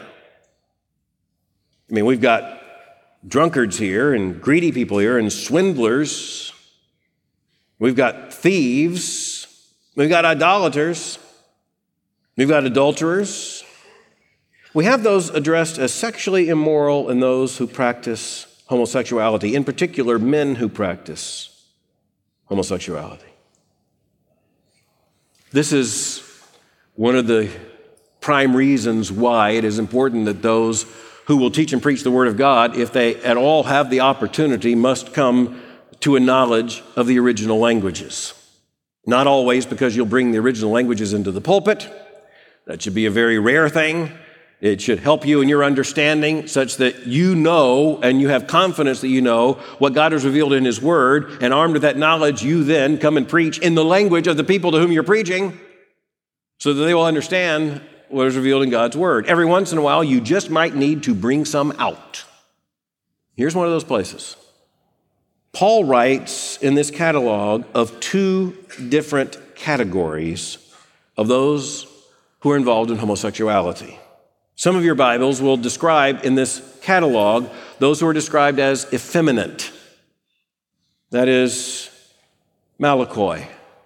I mean, we've got drunkards here and greedy people here and swindlers. We've got thieves. We've got idolaters. We've got adulterers. We have those addressed as sexually immoral and those who practice homosexuality, in particular, men who practice homosexuality. This is one of the prime reasons why it is important that those who will teach and preach the Word of God, if they at all have the opportunity, must come to a knowledge of the original languages. Not always because you'll bring the original languages into the pulpit. That should be a very rare thing. It should help you in your understanding such that you know and you have confidence that you know what God has revealed in His Word, and armed with that knowledge, you then come and preach in the language of the people to whom you're preaching so that they will understand what is revealed in God's Word. Every once in a while, you just might need to bring some out. Here's one of those places. Paul writes in this catalog of two different categories of those who are involved in homosexuality. Some of your Bibles will describe in this catalog those who are described as effeminate. That is Malakoi.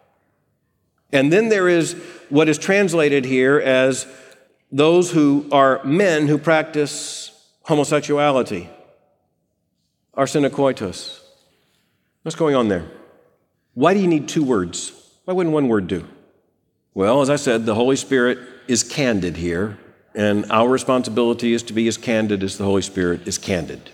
And then there is what is translated here as those who are men who practice homosexuality. Arsenokoitos. What's going on there? Why do you need two words? Why wouldn't one word do? Well, as I said, the Holy Spirit is candid here, and our responsibility is to be as candid as the Holy Spirit is candid.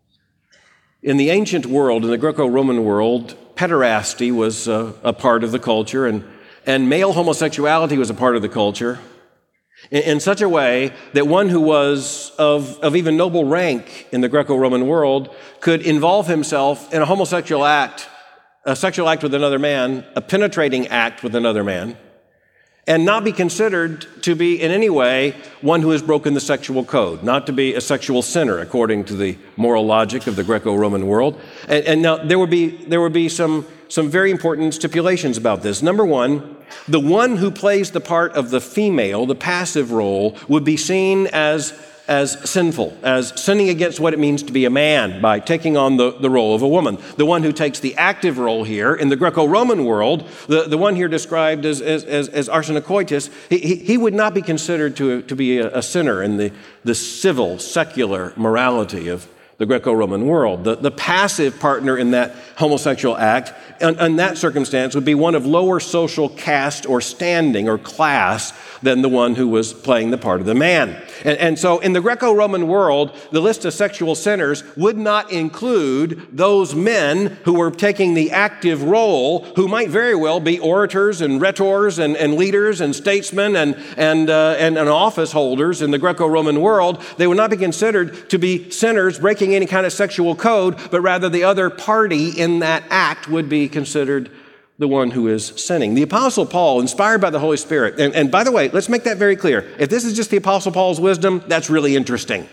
In the ancient world, in the Greco-Roman world, pederasty was a, a part of the culture, and, and male homosexuality was a part of the culture in, in such a way that one who was of, of even noble rank in the Greco-Roman world could involve himself in a homosexual act, a sexual act with another man, a penetrating act with another man, and not be considered to be in any way one who has broken the sexual code, not to be a sexual sinner according to the moral logic of the Greco-Roman world. And, and now there would be there would be some, some very important stipulations about this. Number one, the one who plays the part of the female, the passive role, would be seen as as sinful, as sinning against what it means to be a man by taking on the, the role of a woman. The one who takes the active role here in the Greco-Roman world, the, the one here described as, as, as, as arsenokoitos, he, he, he would not be considered to, to be a, a sinner in the, the civil, secular morality of the Greco-Roman world. The, the passive partner in that homosexual act, in, in that circumstance, would be one of lower social caste or standing or class than the one who was playing the part of the man. And, and so in the Greco-Roman world, the list of sexual sinners would not include those men who were taking the active role, who might very well be orators and rhetors and, and leaders and statesmen and, and, uh, and, and office holders in the Greco-Roman world. They would not be considered to be sinners breaking any kind of sexual code, but rather the other party in that act would be considered the one who is sinning. The Apostle Paul, inspired by the Holy Spirit, and, and by the way, let's make that very clear. If this is just the Apostle Paul's wisdom, that's really interesting.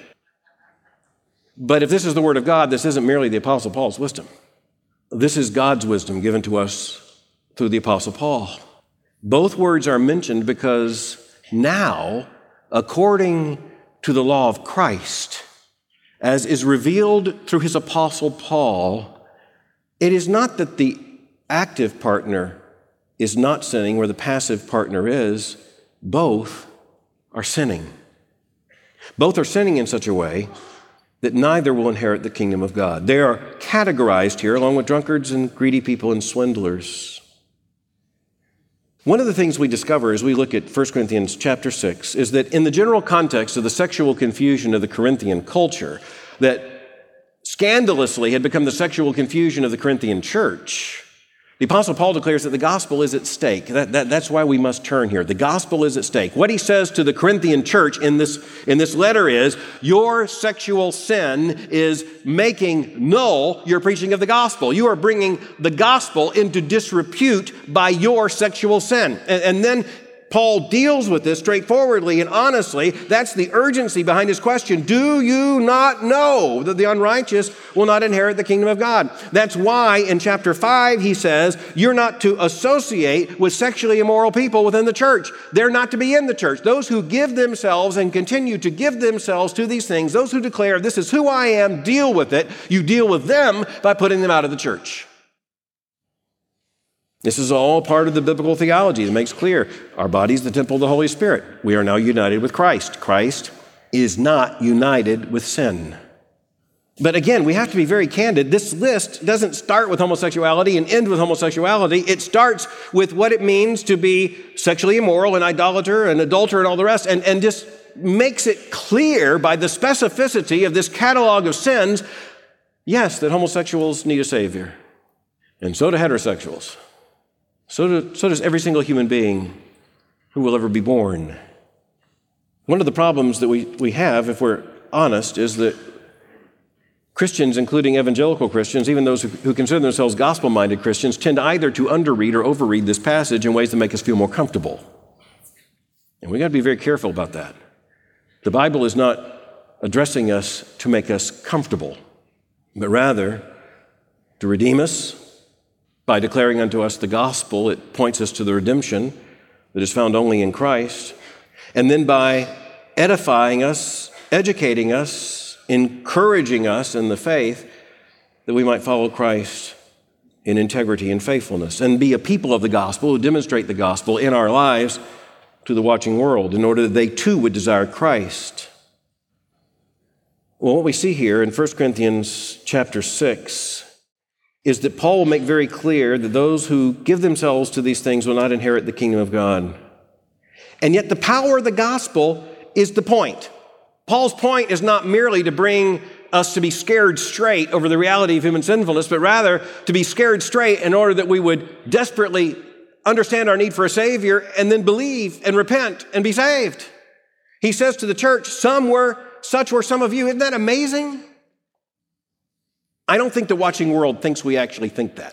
But if this is the Word of God, this isn't merely the Apostle Paul's wisdom. This is God's wisdom given to us through the Apostle Paul. Both words are mentioned because now, according to the law of Christ, as is revealed through his Apostle Paul, it is not that the active partner is not sinning where the passive partner is. Both are sinning. Both are sinning in such a way that neither will inherit the kingdom of God. They are categorized here along with drunkards and greedy people and swindlers. One of the things we discover as we look at First Corinthians chapter six is that in the general context of the sexual confusion of the Corinthian culture, that scandalously had become the sexual confusion of the Corinthian church, the Apostle Paul declares that the gospel is at stake. That, that, that's why we must turn here. The gospel is at stake. What he says to the Corinthian church in this, in this letter is, your sexual sin is making null your preaching of the gospel. You are bringing the gospel into disrepute by your sexual sin. And, and then Paul deals with this straightforwardly and honestly. That's the urgency behind his question. Do you not know that the unrighteous will not inherit the kingdom of God? That's why in chapter five he says, you're not to associate with sexually immoral people within the church. They're not to be in the church. Those who give themselves and continue to give themselves to these things, those who declare, this is who I am, deal with it. You deal with them by putting them out of the church. This is all part of the biblical theology that makes clear our body is the temple of the Holy Spirit. We are now united with Christ. Christ is not united with sin. But again, we have to be very candid. This list doesn't start with homosexuality and end with homosexuality. It starts with what it means to be sexually immoral and idolater and adulterer and all the rest, and, and just makes it clear by the specificity of this catalog of sins, yes, that homosexuals need a Savior. And so do heterosexuals. So, do, so does every single human being who will ever be born. One of the problems that we, we have, if we're honest, is that Christians, including evangelical Christians, even those who, who consider themselves gospel-minded Christians, tend either to underread or overread this passage in ways that make us feel more comfortable. And we've got to be very careful about that. The Bible is not addressing us to make us comfortable, but rather to redeem us by declaring unto us the gospel. It points us to the redemption that is found only in Christ, and then by edifying us, educating us, encouraging us in the faith that we might follow Christ in integrity and faithfulness and be a people of the gospel who demonstrate the gospel in our lives to the watching world in order that they too would desire Christ. Well, what we see here in First Corinthians chapter six is that Paul will make very clear that those who give themselves to these things will not inherit the kingdom of God. And yet the power of the gospel is the point. Paul's point is not merely to bring us to be scared straight over the reality of human sinfulness, but rather to be scared straight in order that we would desperately understand our need for a Savior and then believe and repent and be saved. He says to the church, some were, such were some of you. Isn't that amazing? I don't think the watching world thinks we actually think that.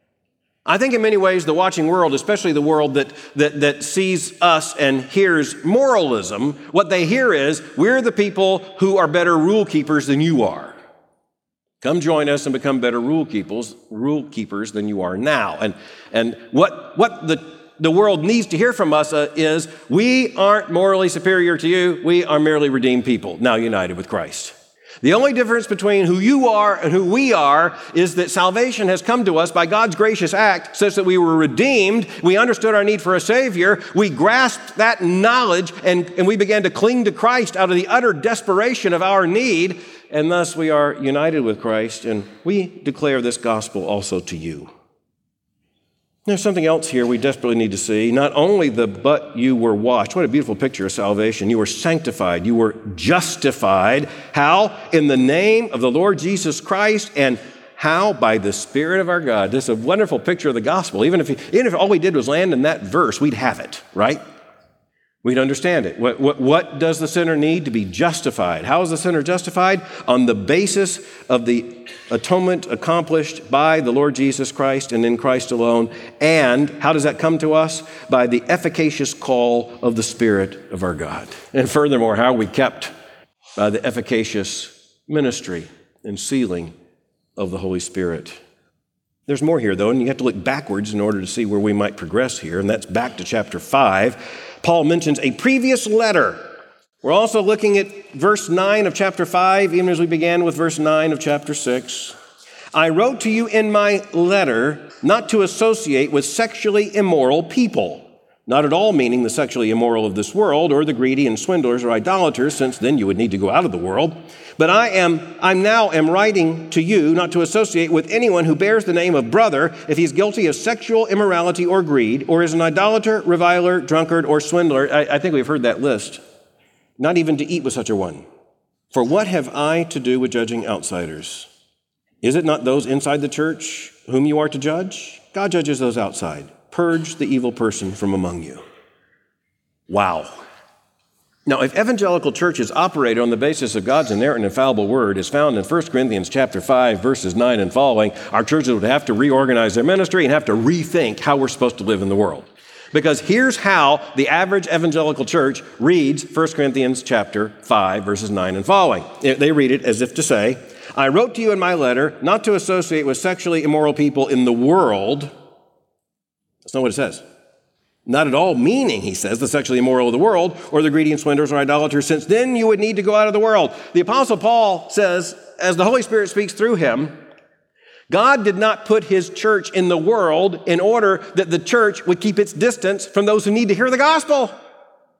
I think in many ways the watching world, especially the world that, that, that sees us and hears moralism, what they hear is, we're the people who are better rule keepers than you are. Come join us and become better rule keepers, rule keepers than you are now. And, and what, what the, the world needs to hear from us uh, is, we aren't morally superior to you, we are merely redeemed people, now united with Christ. The only difference between who you are and who we are is that salvation has come to us by God's gracious act such that we were redeemed, we understood our need for a Savior, we grasped that knowledge, and, and we began to cling to Christ out of the utter desperation of our need, and thus we are united with Christ, and we declare this gospel also to you. There's something else here we desperately need to see. Not only the but you were washed. What a beautiful picture of salvation. You were sanctified. You were justified. How? In the name of the Lord Jesus Christ. And how? By the Spirit of our God. This is a wonderful picture of the gospel. Even if, even if all we did was land in that verse, we'd have it, right? We'd understand it. What, what, what does the sinner need to be justified? How is the sinner justified? On the basis of the atonement accomplished by the Lord Jesus Christ and in Christ alone. And how does that come to us? By the efficacious call of the Spirit of our God. And furthermore, how are we kept? By the efficacious ministry and sealing of the Holy Spirit. There's more here, though, and you have to look backwards in order to see where we might progress here, and that's back to chapter five. Paul mentions a previous letter. We're also looking at verse nine of chapter five, even as we began with verse nine of chapter six. I wrote to you in my letter not to associate with sexually immoral people, not at all meaning the sexually immoral of this world or the greedy and swindlers or idolaters, since then you would need to go out of the world. But I am, I now am writing to you not to associate with anyone who bears the name of brother if he's guilty of sexual immorality or greed, or is an idolater, reviler, drunkard, or swindler. I, I think we've heard that list. Not even to eat with such a one. For what have I to do with judging outsiders? Is it not those inside the church whom you are to judge? God judges those outside. Purge the evil person from among you. Wow. Now, if evangelical churches operate on the basis of God's inerrant and infallible word, as found in First Corinthians chapter five, verses nine and following, our churches would have to reorganize their ministry and have to rethink how we're supposed to live in the world. Because here's how the average evangelical church reads First Corinthians chapter five, verses nine and following. They read it as if to say, I wrote to you in my letter not to associate with sexually immoral people in the world. That's not what it says. Not at all meaning, he says, the sexually immoral of the world or the greedy and swindlers or idolaters, since then you would need to go out of the world. The Apostle Paul says, as the Holy Spirit speaks through him, God did not put his church in the world in order that the church would keep its distance from those who need to hear the gospel.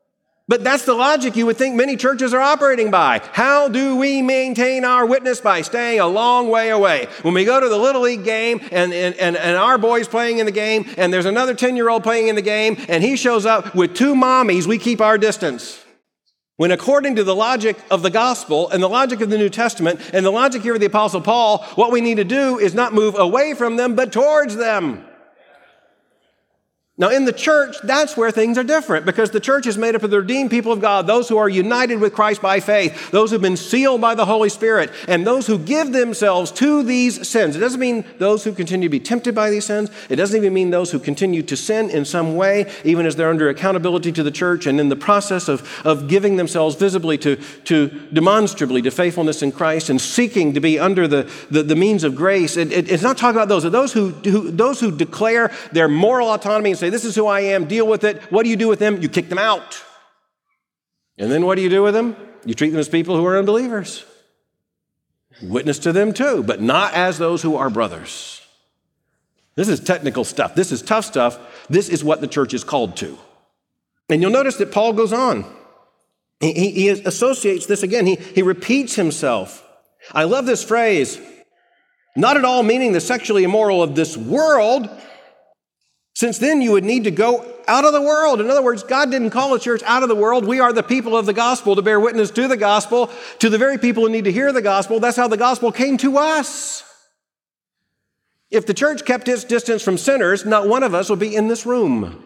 But that's the logic you would think many churches are operating by. How do we maintain our witness? By staying a long way away. When we go to the Little League game and, and, and, and our boy's playing in the game and there's another ten-year-old playing in the game and he shows up with two mommies, we keep our distance. When according to the logic of the gospel and the logic of the New Testament and the logic here of the Apostle Paul, what we need to do is not move away from them but towards them. Now, in the church, that's where things are different because the church is made up of the redeemed people of God, those who are united with Christ by faith, those who have been sealed by the Holy Spirit, and those who give themselves to these sins. It doesn't mean those who continue to be tempted by these sins. It doesn't even mean those who continue to sin in some way, even as they're under accountability to the church and in the process of, of giving themselves visibly to, to demonstrably to faithfulness in Christ and seeking to be under the, the, the means of grace. It, it, it's not talking about those. It's those who, who, those who declare their moral autonomy and say, this is who I am, deal with it. What do you do with them? You kick them out. And then what do you do with them? You treat them as people who are unbelievers. Witness to them too, but not as those who are brothers. This is technical stuff. This is tough stuff. This is what the church is called to. And you'll notice that Paul goes on. He, he, he associates this again. He, he repeats himself. I love this phrase, not at all meaning the sexually immoral of this world, since then you would need to go out of the world. In other words, God didn't call the church out of the world. We are the people of the gospel to bear witness to the gospel, to the very people who need to hear the gospel. That's how the gospel came to us. If the church kept its distance from sinners, not one of us would be in this room.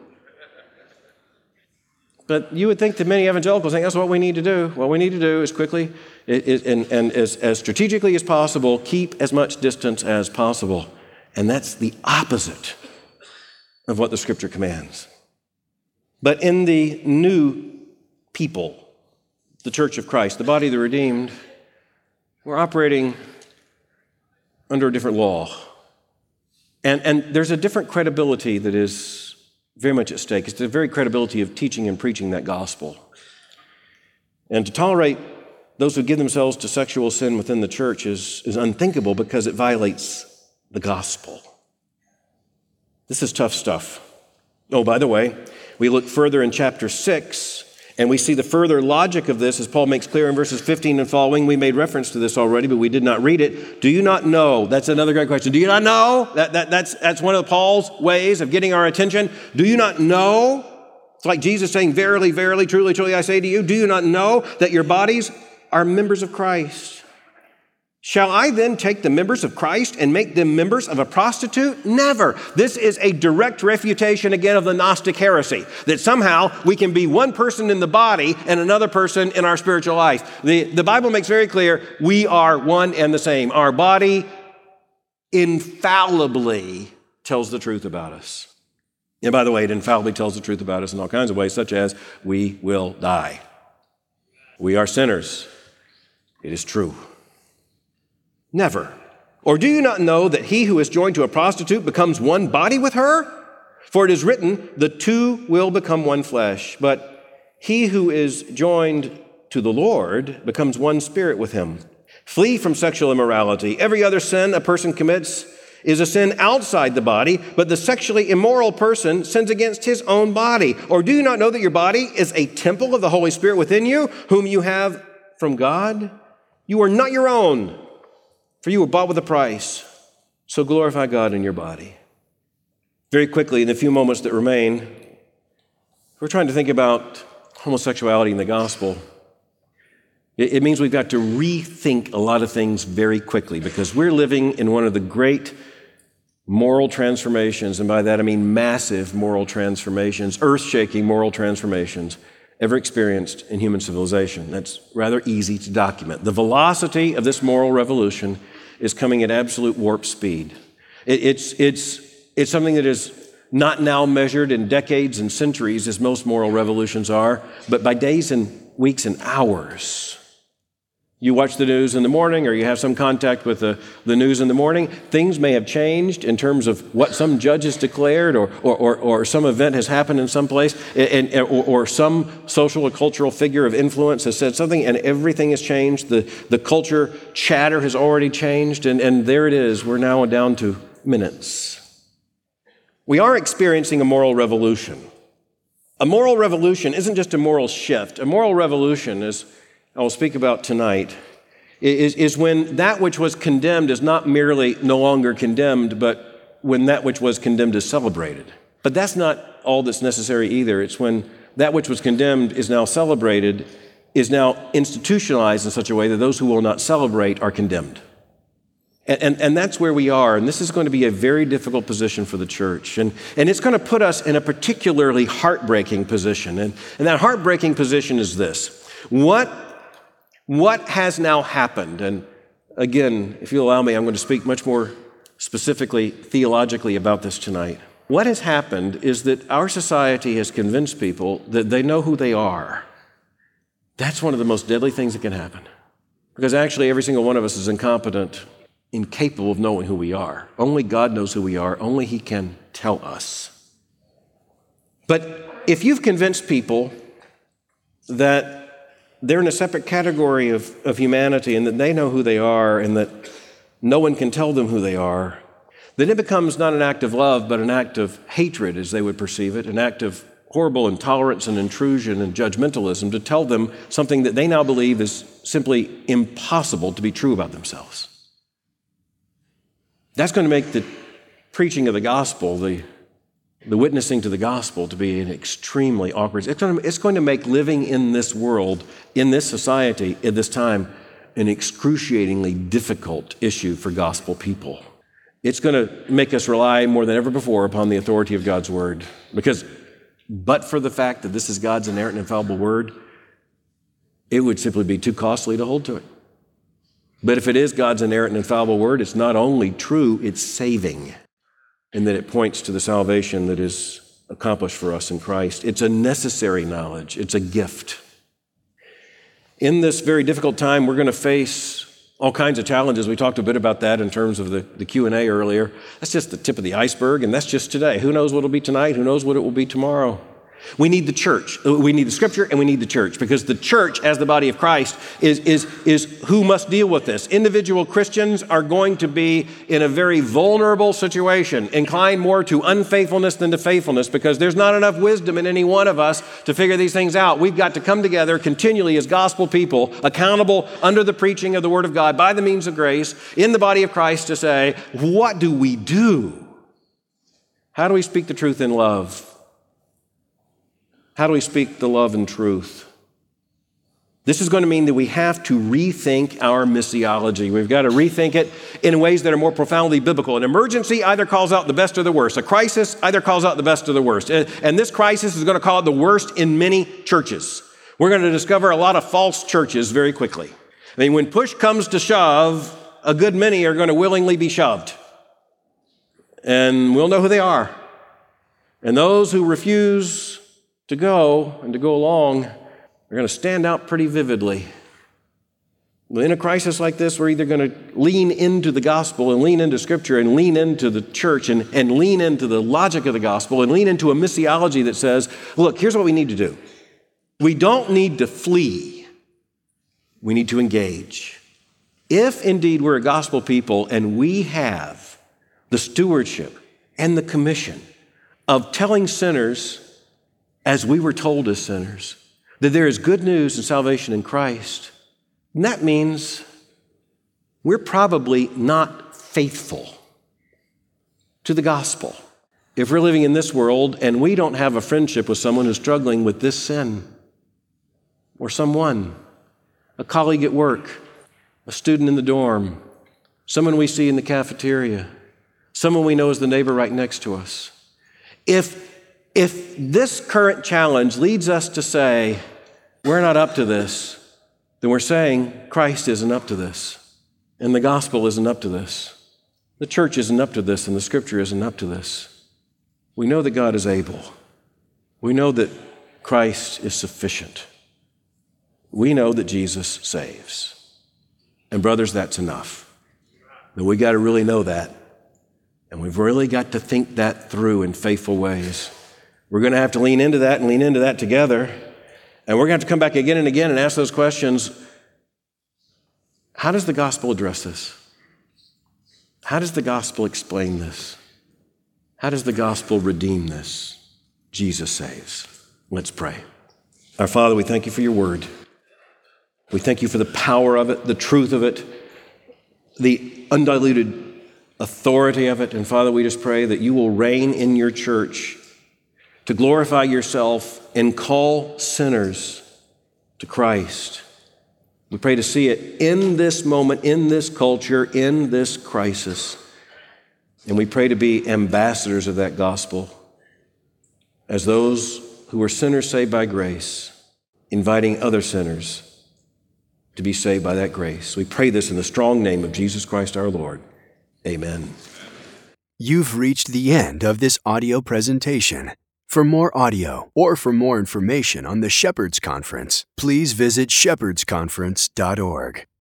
But you would think that many evangelicals think that's what we need to do. What we need to do is quickly and, and as, as strategically as possible, keep as much distance as possible. And that's the opposite of what the Scripture commands. But in the new people, the church of Christ, the body of the redeemed, we're operating under a different law. And, and there's a different credibility that is very much at stake. It's the very credibility of teaching and preaching that gospel. And to tolerate those who give themselves to sexual sin within the church is, is unthinkable because it violates the gospel. This is tough stuff. Oh, by the way, we look further in chapter six, and we see the further logic of this as Paul makes clear in verses fifteen and following. We made reference to this already, but we did not read it. Do you not know? That's another great question. Do you not know? That, that, that's, that's one of Paul's ways of getting our attention. Do you not know? It's like Jesus saying, verily, verily, truly, truly, I say to you, do you not know that your bodies are members of Christ? Shall I then take the members of Christ and make them members of a prostitute? Never. This is a direct refutation again of the Gnostic heresy, that somehow we can be one person in the body and another person in our spiritual life. The, the Bible makes very clear we are one and the same. Our body infallibly tells the truth about us. And by the way, it infallibly tells the truth about us in all kinds of ways, such as we will die. We are sinners. It is true. Never. Or do you not know that he who is joined to a prostitute becomes one body with her? For it is written, the two will become one flesh. But he who is joined to the Lord becomes one spirit with him. Flee from sexual immorality. Every other sin a person commits is a sin outside the body, but the sexually immoral person sins against his own body. Or do you not know that your body is a temple of the Holy Spirit within you, whom you have from God? You are not your own, for you were bought with a price, so glorify God in your body. Very quickly, in the few moments that remain, we're trying to think about homosexuality in the gospel. It, it means we've got to rethink a lot of things very quickly because we're living in one of the great moral transformations, and by that I mean massive moral transformations, earth-shaking moral transformations ever experienced in human civilization. That's rather easy to document. The velocity of this moral revolution is coming at absolute warp speed. It, it's, it's, it's something that is not now measured in decades and centuries as most moral revolutions are, but by days and weeks and hours. You watch the news in the morning or you have some contact with the, the news in the morning, things may have changed in terms of what some judge has declared or, or, or, or some event has happened in some place and, and, or, or some social or cultural figure of influence has said something and everything has changed. The, the culture chatter has already changed and, and there it is. We're now down to minutes. We are experiencing a moral revolution. A moral revolution isn't just a moral shift. A moral revolution, as I will speak about tonight, is, is when that which was condemned is not merely no longer condemned, but when that which was condemned is celebrated. But that's not all that's necessary either. It's when that which was condemned is now celebrated, is now institutionalized in such a way that those who will not celebrate are condemned. And, and, and that's where we are, and this is going to be a very difficult position for the church. And, and it's going to put us in a particularly heartbreaking position. And, and that heartbreaking position is this. What, what has now happened? And again, if you'll allow me, I'm going to speak much more specifically, theologically about this tonight. What has happened is that our society has convinced people that they know who they are. That's one of the most deadly things that can happen. Because actually every single one of us is incompetent, incapable of knowing who we are. Only God knows who we are. Only He can tell us. But if you've convinced people that they're in a separate category of, of humanity and that they know who they are and that no one can tell them who they are, then it becomes not an act of love, but an act of hatred, as they would perceive it, an act of horrible intolerance and intrusion and judgmentalism to tell them something that they now believe is simply impossible to be true about themselves. That's going to make the preaching of the gospel, the, the witnessing to the gospel, to be an extremely awkward. It's going, to, it's going to make living in this world, in this society, at this time, an excruciatingly difficult issue for gospel people. It's going to make us rely more than ever before upon the authority of God's word. Because, but for the fact that this is God's inerrant and infallible word, it would simply be too costly to hold to it. But if it is God's inerrant and infallible word, it's not only true, it's saving, in that it points to the salvation that is accomplished for us in Christ. It's a necessary knowledge. It's a gift. In this very difficult time, we're going to face all kinds of challenges. We talked a bit about that in terms of the, the Q and A earlier. That's just the tip of the iceberg, and that's just today. Who knows what it'll be tonight? Who knows what it will be tomorrow? We need the church. We need the scripture and we need the church, because the church as the body of Christ is, is, is who must deal with this. Individual Christians are going to be in a very vulnerable situation, inclined more to unfaithfulness than to faithfulness, because there's not enough wisdom in any one of us to figure these things out. We've got to come together continually as gospel people, accountable under the preaching of the word of God by the means of grace in the body of Christ, to say, what do we do? How do we speak the truth in love? How do we speak the love and truth? This is going to mean that we have to rethink our missiology. We've got to rethink it in ways that are more profoundly biblical. An emergency either calls out the best or the worst. A crisis either calls out the best or the worst. And this crisis is going to call out the worst in many churches. We're going to discover a lot of false churches very quickly. I mean, when push comes to shove, a good many are going to willingly be shoved. And we'll know who they are. And those who refuse to go and to go along are going to stand out pretty vividly. In a crisis like this, we're either going to lean into the gospel and lean into Scripture and lean into the church and, and lean into the logic of the gospel and lean into a missiology that says, look, here's what we need to do. We don't need to flee. We need to engage. If indeed we're a gospel people and we have the stewardship and the commission of telling sinners, as we were told as sinners, that there is good news and salvation in Christ, and that means we're probably not faithful to the gospel. If we're living in this world and we don't have a friendship with someone who's struggling with this sin, or someone, a colleague at work, a student in the dorm, someone we see in the cafeteria, someone we know is the neighbor right next to us. If If this current challenge leads us to say, we're not up to this, then we're saying Christ isn't up to this, and the gospel isn't up to this. The church isn't up to this, and the scripture isn't up to this. We know that God is able. We know that Christ is sufficient. We know that Jesus saves. And brothers, that's enough. But we got to really know that, and we've really got to think that through in faithful ways. We're going to have to lean into that and lean into that together. And we're going to have to come back again and again and ask those questions. How does the gospel address this? How does the gospel explain this? How does the gospel redeem this? Jesus saves. Let's pray. Our Father, we thank you for your word. We thank you for the power of it, the truth of it, the undiluted authority of it. And Father, we just pray that you will reign in your church to glorify yourself and call sinners to Christ. We pray to see it in this moment, in this culture, in this crisis. And we pray to be ambassadors of that gospel as those who are sinners saved by grace, inviting other sinners to be saved by that grace. We pray this in the strong name of Jesus Christ our Lord. Amen. You've reached the end of this audio presentation. For more audio or for more information on the Shepherds Conference, please visit shepherds conference dot org.